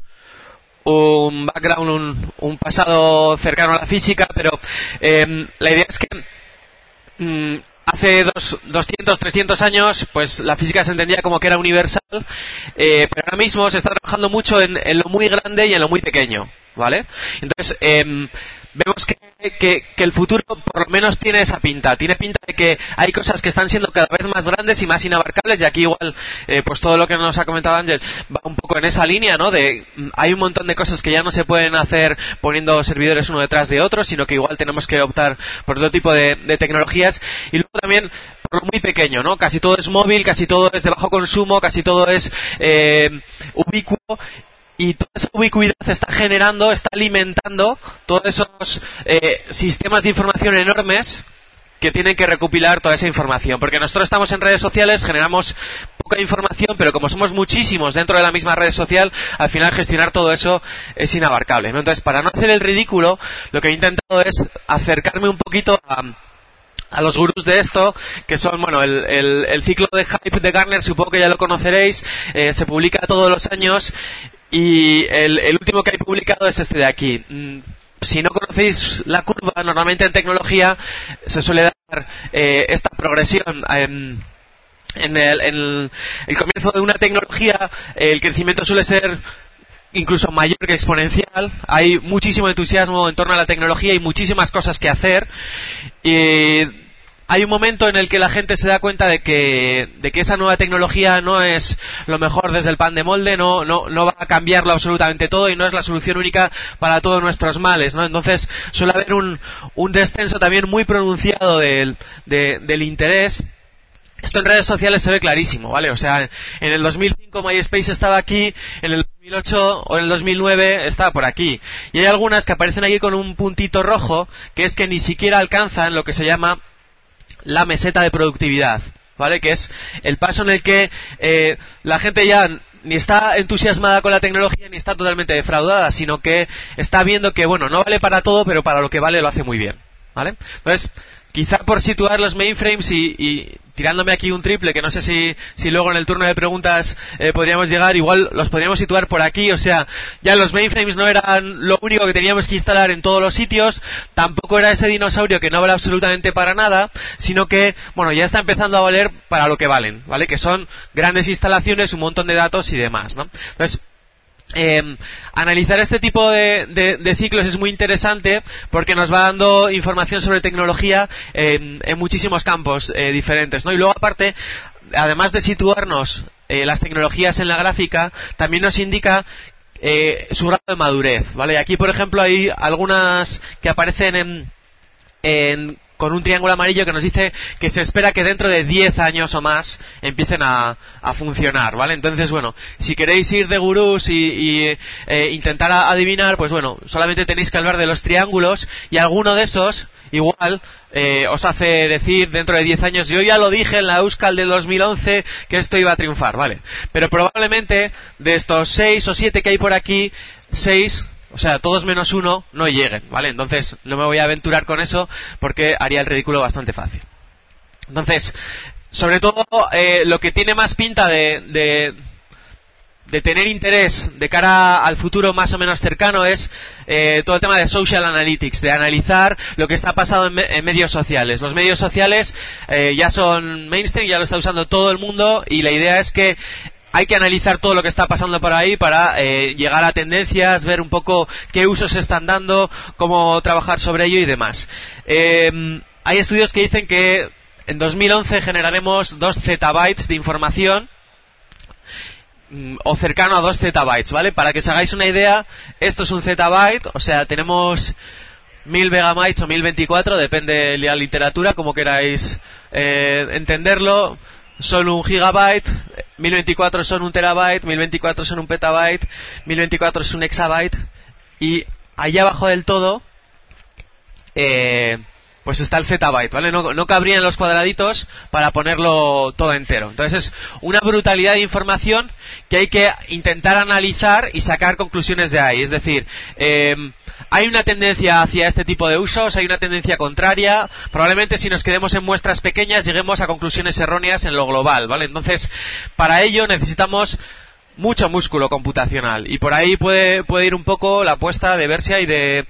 background, un pasado cercano a la física, pero la idea es que hace 200, 300 años, pues la física se entendía como que era universal, pero ahora mismo se está trabajando mucho en lo muy grande y en lo muy pequeño, ¿vale? Entonces, vemos que el futuro por lo menos tiene esa pinta. Tiene pinta de que hay cosas que están siendo cada vez más grandes y más inabarcables, y aquí igual pues todo lo que nos ha comentado Ángel va un poco en esa línea, ¿no? De hay un montón de cosas que ya no se pueden hacer poniendo servidores uno detrás de otro, sino que igual tenemos que optar por otro tipo de tecnologías. Y luego también por lo muy pequeño, ¿no? Casi todo es móvil, casi todo es de bajo consumo, casi todo es ubicuo. Y toda esa ubicuidad está alimentando todos esos sistemas de información enormes que tienen que recopilar toda esa información. Porque nosotros estamos en redes sociales, generamos poca información, pero como somos muchísimos dentro de la misma red social, al final gestionar todo eso es inabarcable, ¿no? Entonces, para no hacer el ridículo, lo que he intentado es acercarme un poquito a los gurús de esto, que son, bueno, el ciclo de hype de Gartner, supongo que ya lo conoceréis, se publica todos los años. Y el último que hay publicado es este de aquí. Si no conocéis la curva, normalmente en tecnología se suele dar esta progresión. En el comienzo de una tecnología, el crecimiento suele ser incluso mayor que exponencial. Hay muchísimo entusiasmo en torno a la tecnología y muchísimas cosas que hacer. Y hay un momento en el que la gente se da cuenta de que esa nueva tecnología no es lo mejor desde el pan de molde, no va a cambiarlo absolutamente todo y no es la solución única para todos nuestros males, ¿no? Entonces suele haber un descenso también muy pronunciado del interés. Esto en redes sociales se ve clarísimo, ¿vale? O sea, en el 2005 MySpace estaba aquí, en el 2008 o en el 2009 estaba por aquí. Y hay algunas que aparecen aquí con un puntito rojo, que es que ni siquiera alcanzan lo que se llama la meseta de productividad, ¿vale? Que es el paso en el que la gente ya ni está entusiasmada con la tecnología ni está totalmente defraudada, sino que está viendo que, bueno, no vale para todo, pero para lo que vale lo hace muy bien, ¿vale? Entonces, quizá por situar los mainframes y tirándome aquí un triple, que no sé si luego en el turno de preguntas podríamos llegar, igual los podríamos situar por aquí. O sea, ya los mainframes no eran lo único que teníamos que instalar en todos los sitios, tampoco era ese dinosaurio que no vale absolutamente para nada, sino que, bueno, ya está empezando a valer para lo que valen, ¿vale? Que son grandes instalaciones, un montón de datos y demás, ¿no? Entonces, analizar este tipo de ciclos es muy interesante porque nos va dando información sobre tecnología en muchísimos campos diferentes, ¿no? Y luego, aparte, además de situarnos las tecnologías en la gráfica, también nos indica su grado de madurez, ¿vale? Aquí, por ejemplo, hay algunas que aparecen con un triángulo amarillo que nos dice que se espera que dentro de 10 años o más empiecen a funcionar, ¿vale? Entonces, bueno, si queréis ir de gurús y intentar adivinar, pues bueno, solamente tenéis que hablar de los triángulos y alguno de esos, igual, os hace decir dentro de 10 años, yo ya lo dije en la Euskal del 2011 que esto iba a triunfar, ¿vale? Pero probablemente de estos 6 o 7 que hay por aquí, 6... o sea, todos menos uno no lleguen, ¿vale? Entonces no me voy a aventurar con eso porque haría el ridículo bastante fácil. Entonces, sobre todo, lo que tiene más pinta de tener interés de cara al futuro más o menos cercano es todo el tema de social analytics, de analizar lo que está pasando en medios sociales. Los medios sociales ya son mainstream, ya lo está usando todo el mundo y la idea es que hay que analizar todo lo que está pasando por ahí para llegar a tendencias, ver un poco qué usos se están dando, cómo trabajar sobre ello y demás. Hay estudios que dicen que en 2011 generaremos 2 zettabytes de información o cercano a 2 zettabytes, ¿vale? Para que os hagáis una idea, esto es un zettabyte, o sea, tenemos 1000 megabytes o 1024, depende de la literatura, como queráis entenderlo. Son un gigabyte, 1024 son un terabyte, 1024 son un petabyte, 1024 es un exabyte y allá abajo del todo pues está el zettabyte, ¿vale? No cabrían los cuadraditos para ponerlo todo entero. Entonces es una brutalidad de información que hay que intentar analizar y sacar conclusiones de ahí. Es decir, hay una tendencia hacia este tipo de usos, hay una tendencia contraria. Probablemente si nos quedemos en muestras pequeñas lleguemos a conclusiones erróneas en lo global, ¿vale? Entonces, para ello necesitamos mucho músculo computacional y por ahí puede ir un poco la apuesta de Versia y de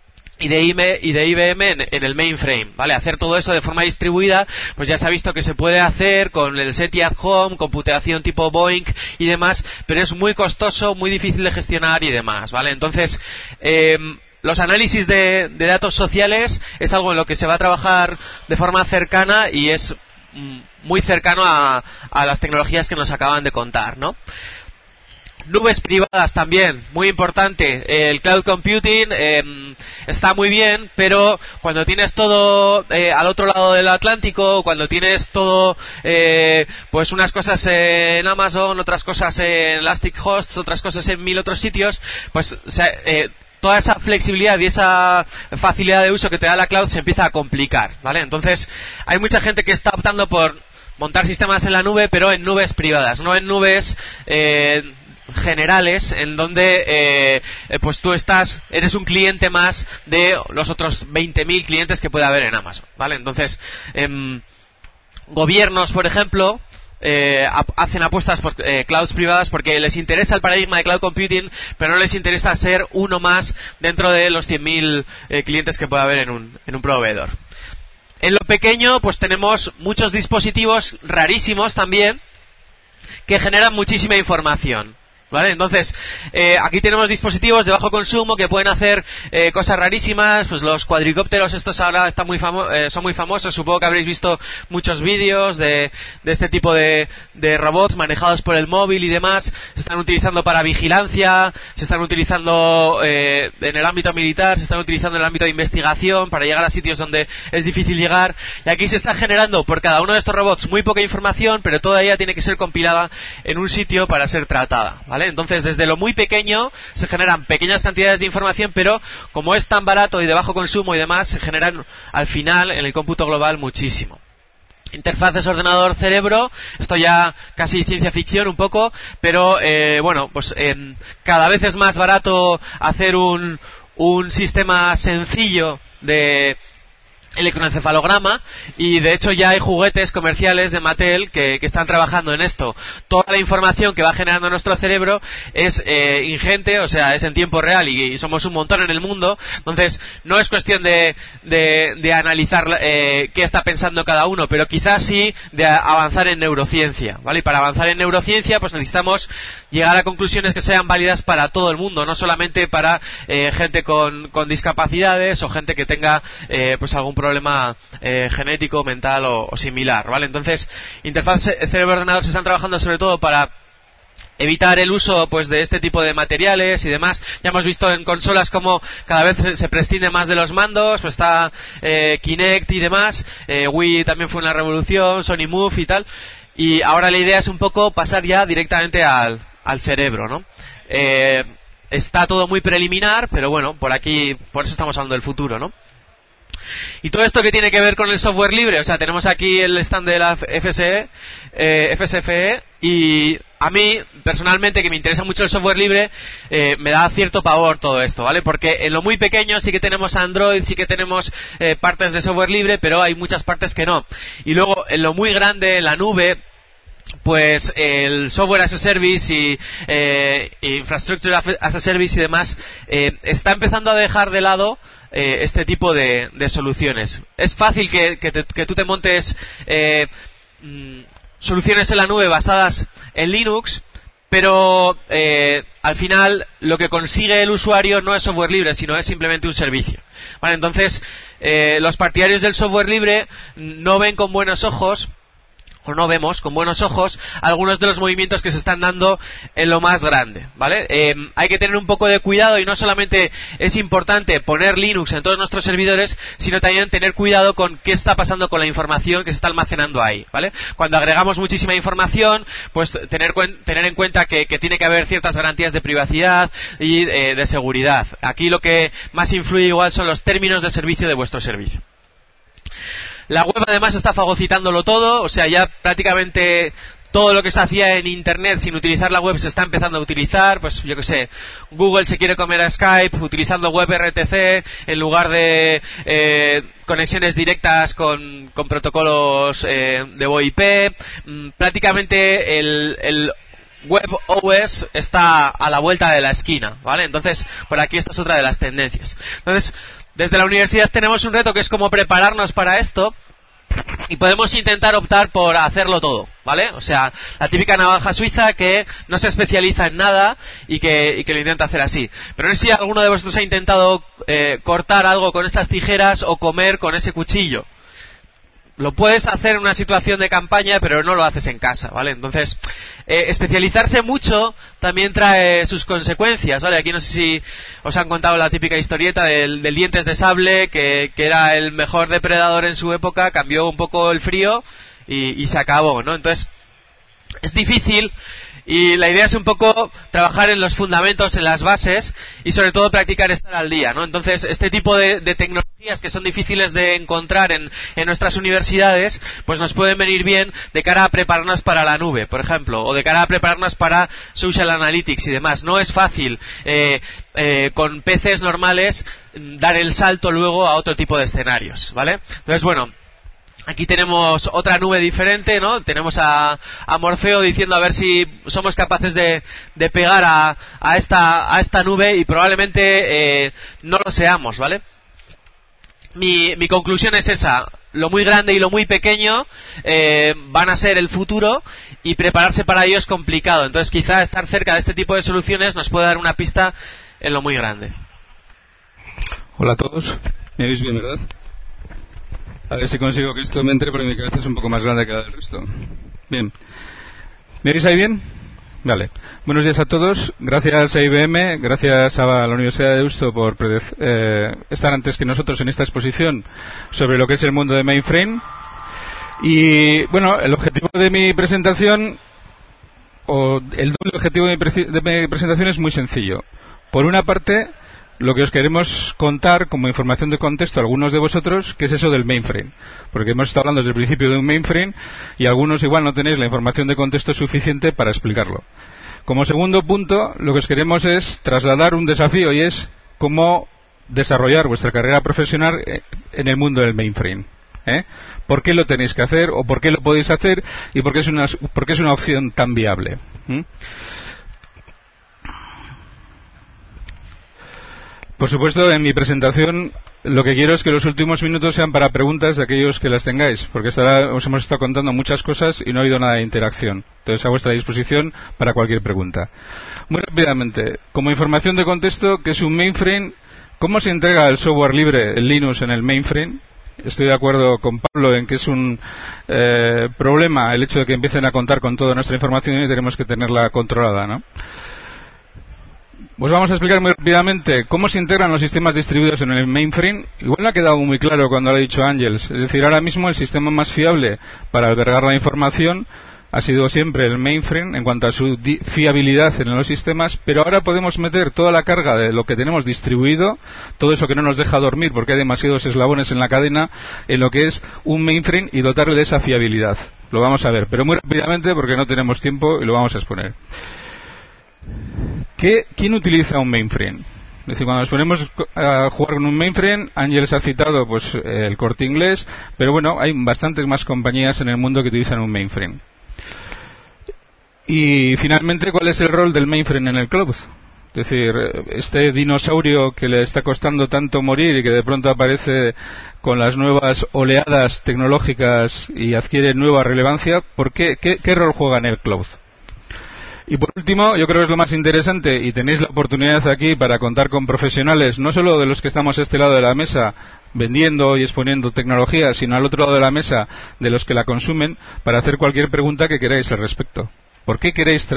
IBM en el mainframe, ¿vale? Hacer todo eso de forma distribuida, pues ya se ha visto que se puede hacer con el SETI at Home, computación tipo Boeing y demás, pero es muy costoso, muy difícil de gestionar y demás, ¿vale? Entonces, los análisis de datos sociales es algo en lo que se va a trabajar de forma cercana y es muy cercano a las tecnologías que nos acaban de contar, ¿no? Nubes privadas también, muy importante. El cloud computing está muy bien, pero cuando tienes todo al otro lado del Atlántico, cuando tienes todo, pues unas cosas en Amazon, otras cosas en Elastic Hosts, otras cosas en 1000 otros sitios, pues toda esa flexibilidad y esa facilidad de uso que te da la cloud se empieza a complicar, ¿vale? Entonces, hay mucha gente que está optando por montar sistemas en la nube, pero en nubes privadas, no en nubes generales en donde pues tú eres un cliente más de los otros 20.000 clientes que puede haber en Amazon, ¿vale? Entonces, gobiernos, por ejemplo, hacen apuestas por clouds privadas porque les interesa el paradigma de cloud computing, pero no les interesa ser uno más dentro de los 100.000 clientes que puede haber en un proveedor. En lo pequeño, pues tenemos muchos dispositivos rarísimos también que generan muchísima información. ¿vale? Entonces, aquí tenemos dispositivos de bajo consumo que pueden hacer cosas rarísimas. Pues los cuadricópteros estos ahora están son muy famosos. Supongo que habréis visto muchos vídeos de este tipo de robots manejados por el móvil y demás. Se están utilizando para vigilancia, se están utilizando en el ámbito militar, se están utilizando en el ámbito de investigación para llegar a sitios donde es difícil llegar. Y aquí se está generando por cada uno de estos robots muy poca información, pero toda ella tiene que ser compilada en un sitio para ser tratada, ¿vale? Entonces, desde lo muy pequeño se generan pequeñas cantidades de información, pero como es tan barato y de bajo consumo y demás, se generan al final en el cómputo global muchísimo. Interfaces ordenador-cerebro, esto ya casi ciencia ficción un poco, pero cada vez es más barato hacer un sistema sencillo de electroencefalograma, y de hecho ya hay juguetes comerciales de Mattel que están trabajando en esto. Toda la información que va generando nuestro cerebro es ingente, o sea, es en tiempo real y somos un montón en el mundo. Entonces no es cuestión de analizar qué está pensando cada uno, pero quizás sí de avanzar en neurociencia, ¿vale? Y para avanzar en neurociencia pues necesitamos llegar a conclusiones que sean válidas para todo el mundo, no solamente para gente con discapacidades o gente que tenga pues algún problema genético, mental o similar, ¿vale? Entonces, interfaces cerebro-ordenador se están trabajando sobre todo para evitar el uso pues de este tipo de materiales y demás. Ya hemos visto en consolas como cada vez se prescinde más de los mandos, pues está Kinect y demás, Wii también fue una revolución, Sony Move y tal, y ahora la idea es un poco pasar ya directamente al cerebro, ¿no? Está todo muy preliminar, pero bueno, por eso estamos hablando del futuro, ¿no? Y todo esto que tiene que ver con el software libre, o sea, tenemos aquí el stand de la FSFE, y a mí, personalmente, que me interesa mucho el software libre, me da cierto pavor todo esto, ¿vale? Porque en lo muy pequeño sí que tenemos Android, sí que tenemos partes de software libre, pero hay muchas partes que no. Y luego, en lo muy grande, en la nube, pues el software as a service y infrastructure as a service y demás está empezando a dejar de lado este tipo de soluciones. Es fácil que tú te montes soluciones en la nube basadas en Linux, pero al final lo que consigue el usuario no es software libre, sino es simplemente un servicio, ¿vale? Entonces los partidarios del software libre no ven con buenos ojos, o no vemos con buenos ojos, algunos de los movimientos que se están dando en lo más grande, ¿vale? Hay que tener un poco de cuidado, y no solamente es importante poner Linux en todos nuestros servidores, sino también tener cuidado con qué está pasando con la información que se está almacenando ahí, ¿vale? Cuando agregamos muchísima información, pues tener en cuenta que tiene que haber ciertas garantías de privacidad y de seguridad. Aquí lo que más influye igual son los términos de servicio de vuestro servicio. La web además está fagocitándolo todo, o sea, ya prácticamente todo lo que se hacía en Internet sin utilizar la web se está empezando a utilizar. Pues yo que sé, Google se quiere comer a Skype utilizando WebRTC en lugar de conexiones directas con protocolos de VoIP. Prácticamente el WebOS está a la vuelta de la esquina, ¿vale? Entonces, por aquí esta es otra de las tendencias. Entonces, desde la universidad tenemos un reto que es como prepararnos para esto, y podemos intentar optar por hacerlo todo, ¿vale? O sea, la típica navaja suiza que no se especializa en nada y que lo intenta hacer así. Pero no sé si alguno de vosotros ha intentado cortar algo con estas tijeras o comer con ese cuchillo. Lo puedes hacer en una situación de campaña, pero no lo haces en casa, ¿vale? Entonces, especializarse mucho también trae sus consecuencias, ¿vale? Aquí no sé si os han contado la típica historieta del dientes de sable, que era el mejor depredador en su época, cambió un poco el frío y se acabó, ¿no? Entonces, es difícil, y la idea es un poco trabajar en los fundamentos, en las bases, y sobre todo practicar estar al día, ¿no? Entonces, este tipo de tecnologías que son difíciles de encontrar en nuestras universidades, pues nos pueden venir bien de cara a prepararnos para la nube, por ejemplo, o de cara a prepararnos para social analytics y demás. No es fácil con PCs normales dar el salto luego a otro tipo de escenarios, ¿vale? Entonces, bueno, aquí tenemos otra nube diferente, ¿no? Tenemos a Morfeo diciendo a ver si somos capaces de pegar a esta nube, y probablemente no lo seamos, ¿vale? Mi conclusión es esa: lo muy grande y lo muy pequeño van a ser el futuro, y prepararse para ello es complicado. Entonces quizá estar cerca de este tipo de soluciones nos puede dar una pista en lo muy grande. Hola a todos, ¿me oís bien, verdad? A ver si consigo que esto me entre, porque mi cabeza es un poco más grande que la del resto. Bien, ¿me oís ahí bien? Vale. Buenos días a todos. Gracias a IBM, gracias a la Universidad de Deusto por estar antes que nosotros en esta exposición sobre lo que es el mundo de mainframe. Y bueno, el objetivo de mi presentación, o el doble objetivo de mi presentación es muy sencillo. Por una parte, lo que os queremos contar como información de contexto a algunos de vosotros, que es eso del mainframe. Porque hemos estado hablando desde el principio de un mainframe y algunos igual no tenéis la información de contexto suficiente para explicarlo. Como segundo punto, lo que os queremos es trasladar un desafío, y es cómo desarrollar vuestra carrera profesional en el mundo del mainframe. ¿Por qué lo tenéis que hacer, o por qué lo podéis hacer, y por qué es una opción tan viable? Por supuesto, en mi presentación lo que quiero es que los últimos minutos sean para preguntas de aquellos que las tengáis, porque hasta ahora os hemos estado contando muchas cosas y no ha habido nada de interacción. Entonces, a vuestra disposición para cualquier pregunta. Muy rápidamente, como información de contexto, ¿qué es un mainframe? ¿Cómo se entrega el software libre, el Linux, en el mainframe? Estoy de acuerdo con Pablo en que es un problema el hecho de que empiecen a contar con toda nuestra información y tenemos que tenerla controlada, ¿no? Os vamos a explicar muy rápidamente cómo se integran los sistemas distribuidos en el mainframe. Igual no ha quedado muy claro cuando lo ha dicho Ángels. Es decir, ahora mismo el sistema más fiable para albergar la información ha sido siempre el mainframe en cuanto a su fiabilidad en los sistemas, pero ahora podemos meter toda la carga de lo que tenemos distribuido, todo eso que no nos deja dormir porque hay demasiados eslabones en la cadena, en lo que es un mainframe, y dotarle de esa fiabilidad. Lo vamos a ver, pero muy rápidamente porque no tenemos tiempo y lo vamos a exponer. ¿Quién utiliza un mainframe? Es decir, cuando nos ponemos a jugar con un mainframe, Ángeles ha citado pues el Corte Inglés, pero bueno, hay bastantes más compañías en el mundo que utilizan un mainframe. Y finalmente, ¿cuál es el rol del mainframe en el cloud? Es decir, este dinosaurio que le está costando tanto morir y que de pronto aparece con las nuevas oleadas tecnológicas y adquiere nueva relevancia, ¿qué rol juega en el cloud? Y por último, yo creo que es lo más interesante, y tenéis la oportunidad aquí para contar con profesionales, no solo de los que estamos a este lado de la mesa vendiendo y exponiendo tecnología, sino al otro lado de la mesa de los que la consumen, para hacer cualquier pregunta que queráis al respecto. ¿Por qué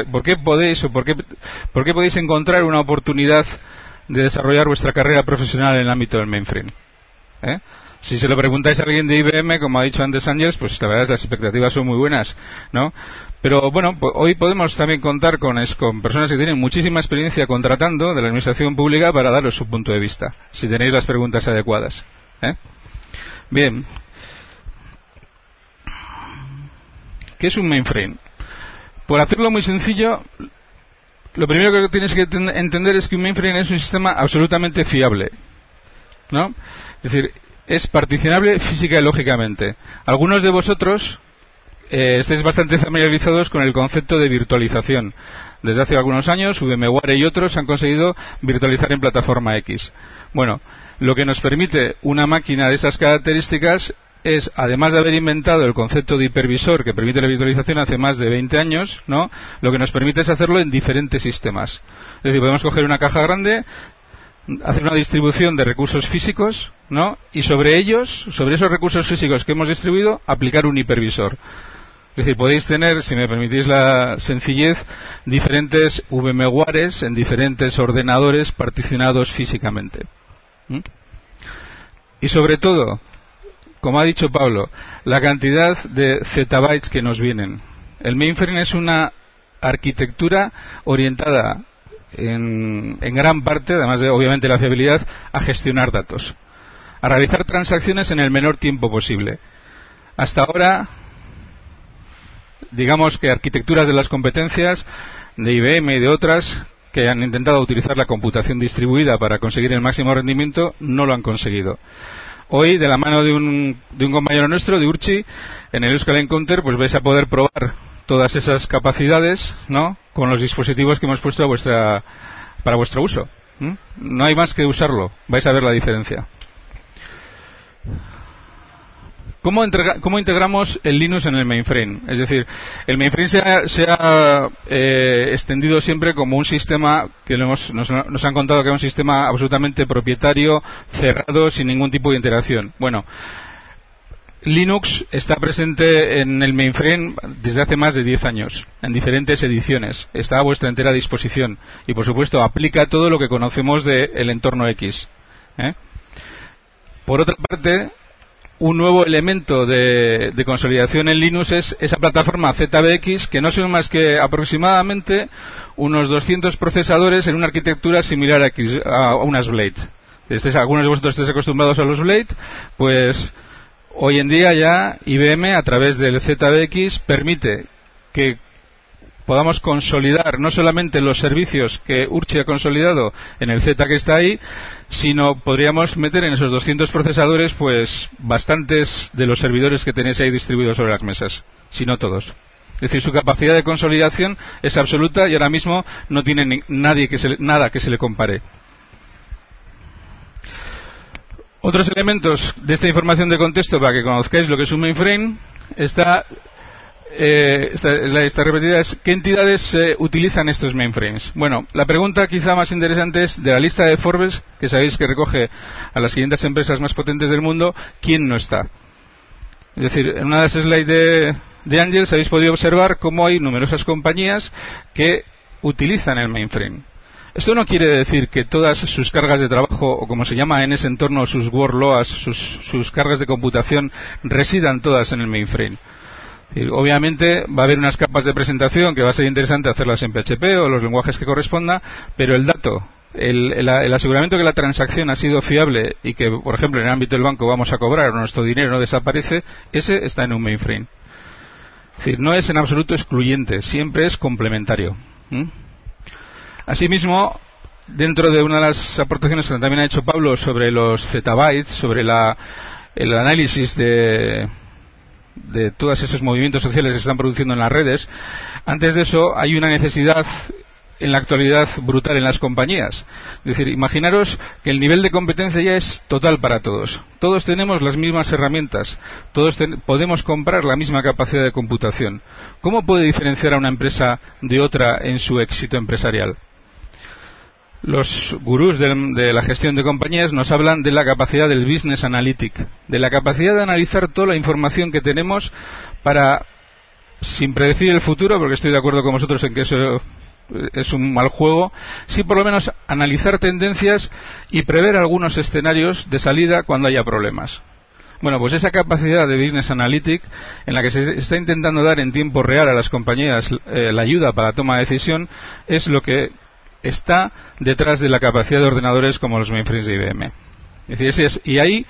podéis encontrar una oportunidad de desarrollar vuestra carrera profesional en el ámbito del mainframe? Si se lo preguntáis a alguien de IBM, como ha dicho antes Ángels, pues la verdad es que las expectativas son muy buenas, ¿no? Pero bueno, hoy podemos también contar con personas que tienen muchísima experiencia contratando de la administración pública para daros su punto de vista, si tenéis las preguntas adecuadas. Bien. ¿Qué es un mainframe? Por hacerlo muy sencillo, lo primero que tienes que entender es que un mainframe es un sistema absolutamente fiable, ¿no? Es decir, es particionable física y lógicamente. Algunos de vosotros estáis bastante familiarizados con el concepto de virtualización. Desde hace algunos años, VMware y otros han conseguido virtualizar en plataforma X. Bueno, lo que nos permite una máquina de esas características es, además de haber inventado el concepto de hipervisor que permite la virtualización hace más de 20 años, ¿no? Lo que nos permite es hacerlo en diferentes sistemas. Es decir, podemos coger una caja grande, hacer una distribución de recursos físicos, ¿no? Y sobre esos recursos físicos que hemos distribuido, aplicar un hipervisor. Es decir, podéis tener, si me permitís la sencillez, diferentes VMwares en diferentes ordenadores particionados físicamente. Y sobre todo, como ha dicho Pablo, la cantidad de zettabytes que nos vienen. El mainframe es una arquitectura orientada en gran parte, además de obviamente la fiabilidad, a gestionar datos, a realizar transacciones en el menor tiempo posible. Hasta ahora, digamos que arquitecturas de las competencias de IBM y de otras que han intentado utilizar la computación distribuida para conseguir el máximo rendimiento no lo han conseguido. Hoy, de la mano de un compañero nuestro, de Urchi, en el Euskal Encounter, pues vais a poder probar todas esas capacidades, ¿no?, con los dispositivos que hemos puesto para vuestro uso. No hay más que usarlo, vais a ver la diferencia. ¿Cómo integramos el Linux en el mainframe? Es decir, el mainframe se ha extendido siempre como un sistema que nos han contado que es un sistema absolutamente propietario, cerrado, sin ningún tipo de interacción. Bueno, Linux está presente en el mainframe desde hace más de 10 años, en diferentes ediciones. Está a vuestra entera disposición y, por supuesto, aplica todo lo que conocemos del entorno X. Por otra parte, un nuevo elemento de consolidación en Linux es esa plataforma ZBX, que no son más que aproximadamente unos 200 procesadores en una arquitectura similar a unas Blade. Algunos de vosotros estéis acostumbrados a los Blade, pues hoy en día ya IBM, a través del ZBX, permite que podamos consolidar no solamente los servicios que Urchi ha consolidado en el Z que está ahí, sino podríamos meter en esos 200 procesadores pues bastantes de los servidores que tenéis ahí distribuidos sobre las mesas, si no todos. Es decir, su capacidad de consolidación es absoluta y ahora mismo no tiene nada que se le compare. Otros elementos de esta información de contexto para que conozcáis lo que es un mainframe esta repetida es: ¿qué entidades utilizan estos mainframes? Bueno, la pregunta quizá más interesante es: de la lista de Forbes, que sabéis que recoge a las 500 empresas más potentes del mundo, ¿quién no está? Es decir, en una de las slides de Ángels habéis podido observar cómo hay numerosas compañías que utilizan el mainframe. Esto no quiere decir que todas sus cargas de trabajo, o como se llama en ese entorno, sus workloads, sus cargas de computación, residan todas en el mainframe. Obviamente va a haber unas capas de presentación que va a ser interesante hacerlas en PHP o los lenguajes que corresponda, pero el dato, el aseguramiento que la transacción ha sido fiable y que, por ejemplo, en el ámbito del banco vamos a cobrar o nuestro dinero no desaparece, ese está en un mainframe. Es decir, no es en absoluto excluyente, siempre es complementario. Asimismo, dentro de una de las aportaciones que también ha hecho Pablo sobre los zettabytes, sobre el análisis de todos esos movimientos sociales que se están produciendo en las redes, antes de eso hay una necesidad en la actualidad brutal en las compañías. Es decir, imaginaros que el nivel de competencia ya es total para todos. Todos tenemos las mismas herramientas, todos podemos comprar la misma capacidad de computación. ¿Cómo puede diferenciar a una empresa de otra en su éxito empresarial? Los gurús de la gestión de compañías nos hablan de la capacidad del business analytic, de la capacidad de analizar toda la información que tenemos para, sin predecir el futuro, porque estoy de acuerdo con vosotros en que eso es un mal juego, sí por lo menos analizar tendencias y prever algunos escenarios de salida cuando haya problemas. Bueno, pues esa capacidad de business analytic, en la que se está intentando dar en tiempo real a las compañías la ayuda para la toma de decisión, es lo que está detrás de la capacidad de ordenadores como los mainframes de IBM. Es decir, y ahí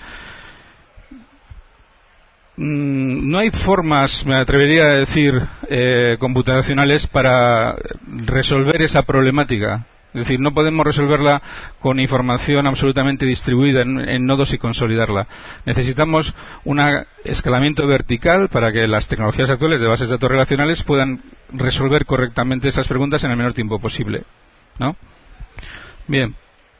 no hay formas, me atrevería a decir, computacionales para resolver esa problemática. Es decir, no podemos resolverla con información absolutamente distribuida en nodos y consolidarla. Necesitamos un escalamiento vertical para que las tecnologías actuales de bases de datos relacionales puedan resolver correctamente esas preguntas en el menor tiempo posible, ¿no? Bien.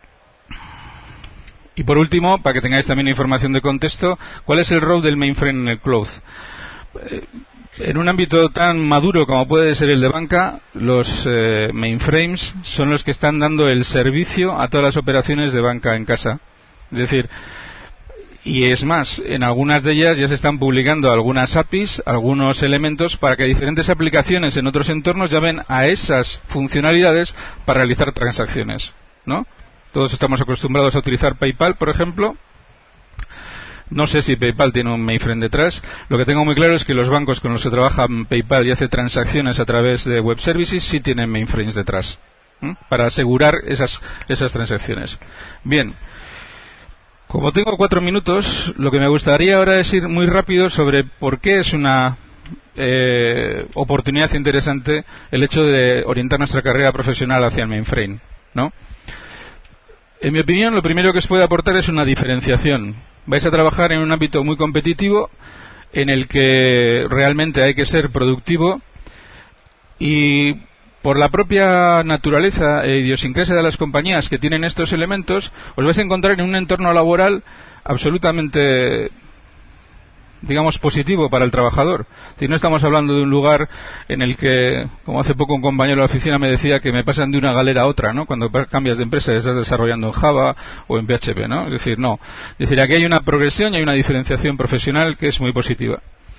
Y por último, para que tengáis también información de contexto, ¿cuál es el rol del mainframe en el cloud? En un ámbito tan maduro como puede ser el de banca, los mainframes son los que están dando el servicio a todas las operaciones de banca en casa. Es decir, y es más, en algunas de ellas ya se están publicando algunas APIs, algunos elementos para que diferentes aplicaciones en otros entornos llamen a esas funcionalidades para realizar transacciones, ¿no? Todos estamos acostumbrados a utilizar PayPal, por ejemplo. No sé si PayPal tiene un mainframe detrás. Lo que tengo muy claro es que los bancos con los que trabaja PayPal y hace transacciones a través de web services sí tienen mainframes detrás, para asegurar esas transacciones. Bien. Como tengo 4 minutos, lo que me gustaría ahora es ir muy rápido sobre por qué es una oportunidad interesante el hecho de orientar nuestra carrera profesional hacia el mainframe, ¿no? En mi opinión, lo primero que os puede aportar es una diferenciación. Vais a trabajar en un ámbito muy competitivo en el que realmente hay que ser productivo y por la propia naturaleza e idiosincrasia de las compañías que tienen estos elementos, os vais a encontrar en un entorno laboral absolutamente digamos, positivo para el trabajador. Es decir, no estamos hablando de un lugar en el que, como hace poco un compañero de la oficina me decía, que me pasan de una galera a otra, ¿no? Cuando cambias de empresa, estás desarrollando en Java o en PHP, ¿no? Es decir, no. Es decir, aquí hay una progresión y hay una diferenciación profesional que es muy positiva.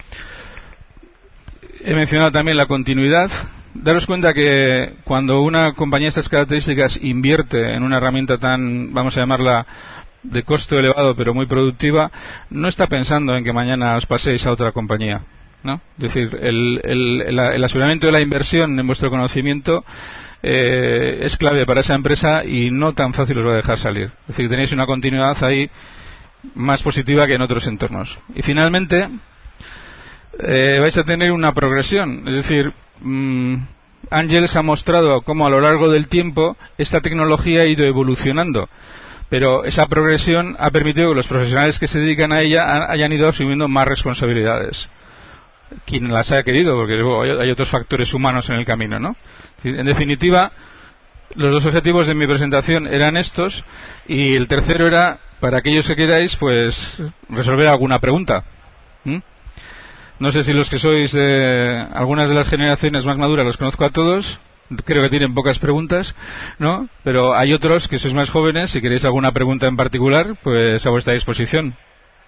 He mencionado también la continuidad. Daros cuenta que cuando una compañía de estas características invierte en una herramienta tan, vamos a llamarla, de costo elevado pero muy productiva, no está pensando en que mañana os paséis a otra compañía, ¿no? Es decir, el aseguramiento de la inversión en vuestro conocimiento es clave para esa empresa y no tan fácil os va a dejar salir. Es decir, tenéis una continuidad ahí más positiva que en otros entornos. Y finalmente vais a tener una progresión, es decir, Ángels ha mostrado cómo a lo largo del tiempo esta tecnología ha ido evolucionando, pero esa progresión ha permitido que los profesionales que se dedican a ella hayan ido asumiendo más responsabilidades. Quien las ha querido, porque hay otros factores humanos en el camino, ¿no? En definitiva, los dos objetivos de mi presentación eran estos, y el tercero era, para aquellos que queráis, pues resolver alguna pregunta. No sé si los que sois de algunas de las generaciones más maduras los conozco a todos, creo que tienen pocas preguntas, ¿no? Pero hay otros que sois más jóvenes, si queréis alguna pregunta en particular, pues a vuestra disposición.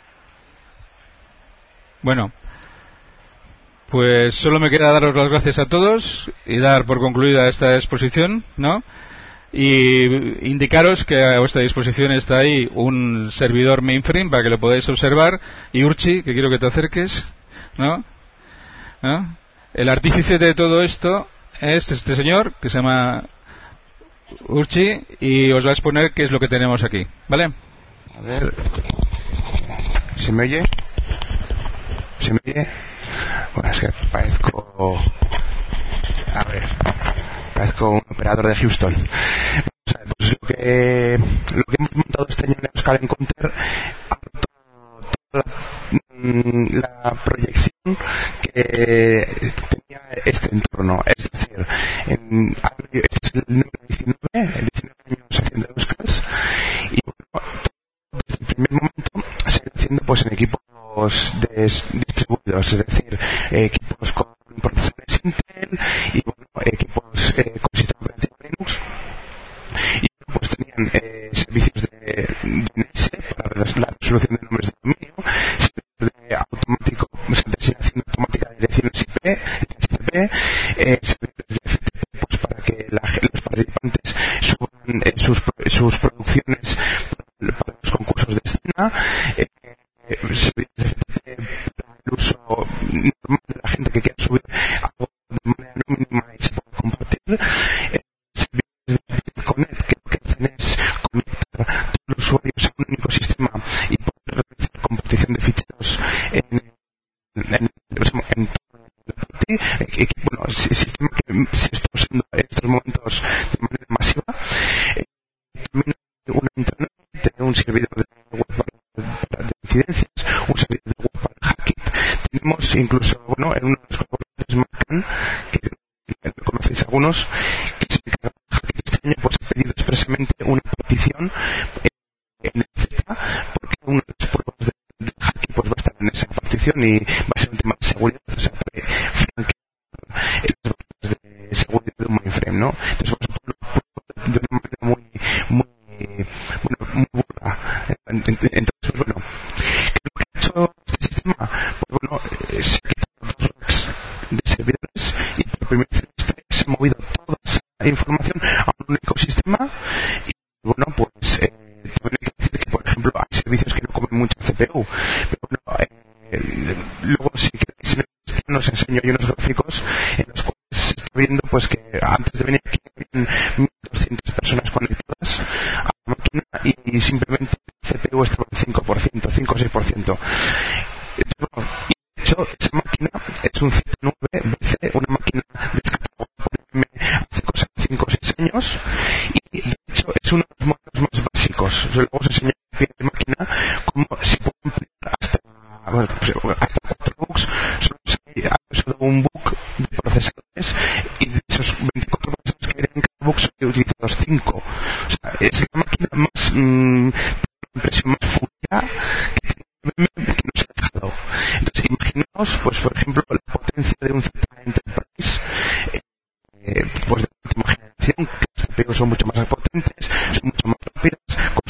Bueno, pues solo me queda daros las gracias a todos y dar por concluida esta exposición, ¿no? Y indicaros que a vuestra disposición está ahí un servidor mainframe para que lo podáis observar, y Urchi, que quiero que te acerques, ¿no? El artífice de todo esto es este señor que se llama Urchi, y os va a exponer qué es lo que tenemos aquí, ¿vale? A ver, ¿se me oye? ¿Se me oye? Bueno, es que parezco un operador de Houston. O sea, pues lo que hemos montado este año en Euskal Encounter ha roto toda la proyección que tenía este entorno. Es decir, este es el número 19 años haciendo Euskals, y bueno, desde el primer momento se ha ido haciendo pues en equipos distribuidos, es decir, equipos con procesadores Intel y bueno, equipos con sistema operativo Linux, y bueno, pues tenían servicios de DNS para la resolución de nombres de dominio, servicios de automático, designación automática de direcciones IP, TCP, servicios de FTP pues para que los participantes suban sus producciones para los concursos de escena, servicios de FTP para el uso normal de la gente que quiera subir algo de manera anónima y se puede compartir, servicios de Connect, que lo que hacen es conectar todos los usuarios a un único sistema y poder realizar compartición de ficheros en todo el party, bueno, el sistema que se está usando en estos momentos de manera masiva. También una internet, un servidor de web para incidencias, un servidor de web para Hackit. Tenemos incluso, bueno, en uno de los colaboradores, Marcan, que lo conocéis algunos, que se encarga de Hackit este año, pues ha pedido expresamente una partición en el Z, porque una de las pruebas de Hackit pues va a estar en esa partición y va a ser un tema de seguridad, o sea, franquear las barreras de seguridad de un mainframe, ¿no? Entonces vamos a ponerlo de una manera muy burda. Entonces, pues bueno, ¿qué es lo que ha hecho este sistema? Pues bueno, se ha quitado 2 racks de servidores y por primera vez en la historia se ha movido toda esa información a un único sistema. Y bueno, pues también hay que decir que, por ejemplo, hay servicios que no comen mucha CPU, pero bueno, luego si queréis nos enseño yo unos gráficos en los cuales se está viendo pues que antes de venir aquí habían 1.200 personas conectadas a la máquina y simplemente el CPU estaba al 5%, 5 o 6%. Entonces, bueno, y de hecho esa máquina es un Z9 BC, una máquina descargada por M hace cosa de 5 o 6 años, y de hecho es uno de los modelos más básicos. Luego os enseño a pie de máquina cómo se puede ampliar hasta 4 bugs. Solo se ha usado un bug de procesadores y de esos 24 procesadores que vienen en cada bug he utilizado 5. O sea, es la máquina más impresión más fluida que no se ha dejado. Entonces,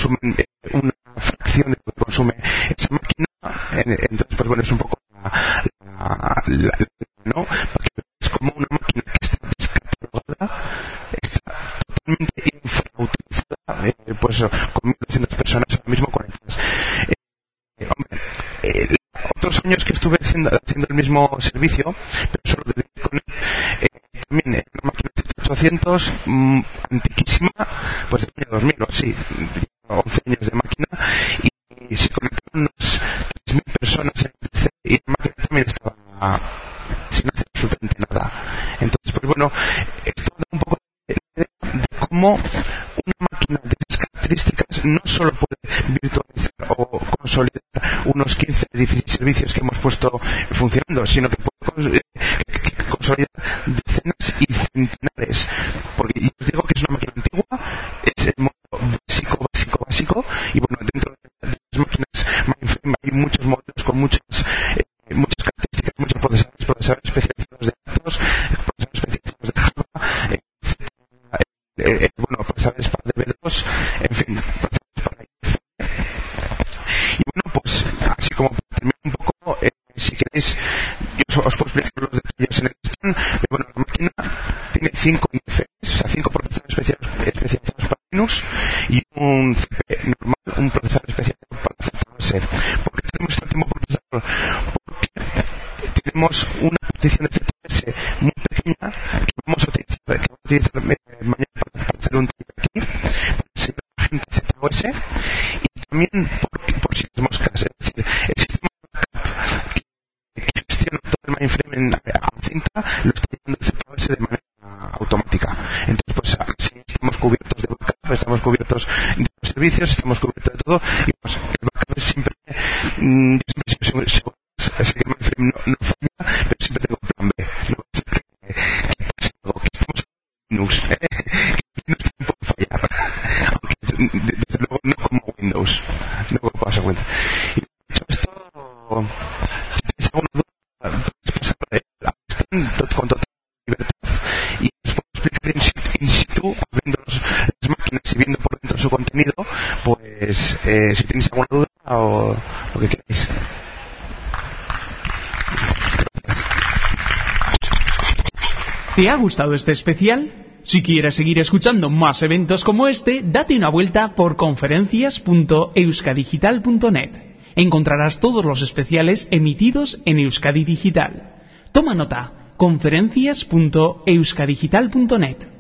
consumen una fracción de lo que consume esa máquina. Entonces, pues bueno, es un poco ¿no? Porque es como una máquina que está descatalogada, está totalmente infrautilizada, pues con 1.200 personas ahora mismo conectadas. Otros años que estuve haciendo el mismo servicio, pero solo dediqué con él, también era una máquina de 800, antiquísima, pues del año 2000 o así, 11 años de máquina, y se conectaron unas 3.000 personas en el PC, y la máquina también estaba sin hacer absolutamente nada. Entonces, pues bueno, esto da un poco de idea de cómo una máquina de esas características no solo puede virtualizar o consolidar unos 15 servicios que hemos puesto funcionando, sino que puede consolidar decenas y centenares, porque yo os digo que es una máquina antigua, es el modo básico, y bueno, dentro de las máquinas mainframe hay muchos modelos con muchas características, muchos procesadores especializados de datos, procesadores especializados de Java, bueno, procesadores para DB2, en fin, procesadores para IF. Y bueno, pues así como para terminar un poco, si queréis, yo os puedo explicar los detalles en el que están, pero bueno, la máquina tiene 5 IFs, o sea, 5 procesadores especializados para Linux y un CP normal, un procesador especializado para CPS. ¿Por qué tenemos este último procesador? Porque tenemos una partición de CPS muy pequeña que vamos a utilizar mañana para hacer un tip aquí, para enseñar a la gente ZOS, y también por si las moscas, es decir, el sistema que gestiona todo el mainframe a cinta lo está llevando el ZOS de manera automática. Entonces, pues así estamos cubiertos de backup, estamos cubiertos de los servicios, estamos cubiertos de todo, y pues el backup es siempre, yo siempre sé que el mainframe no falla, pero siempre tengo plan B. No va a ser que pase algo, que estamos en Linux, que Linux no puede fallar, aunque desde luego no como Windows, no como pasa Windows. Y dicho esto, si tenéis alguna duda, podéis pasar con total libertad y os puedo explicar in situ, abriendo las máquinas y viendo por dentro su contenido, pues si tenéis alguna duda o lo que queráis. ¿Te ha gustado este especial? Si quieres seguir escuchando más eventos como este, date una vuelta por conferencias.euskadigital.net. Encontrarás todos los especiales emitidos en Euskadi Digital. Toma nota, conferencias.euskadigital.net.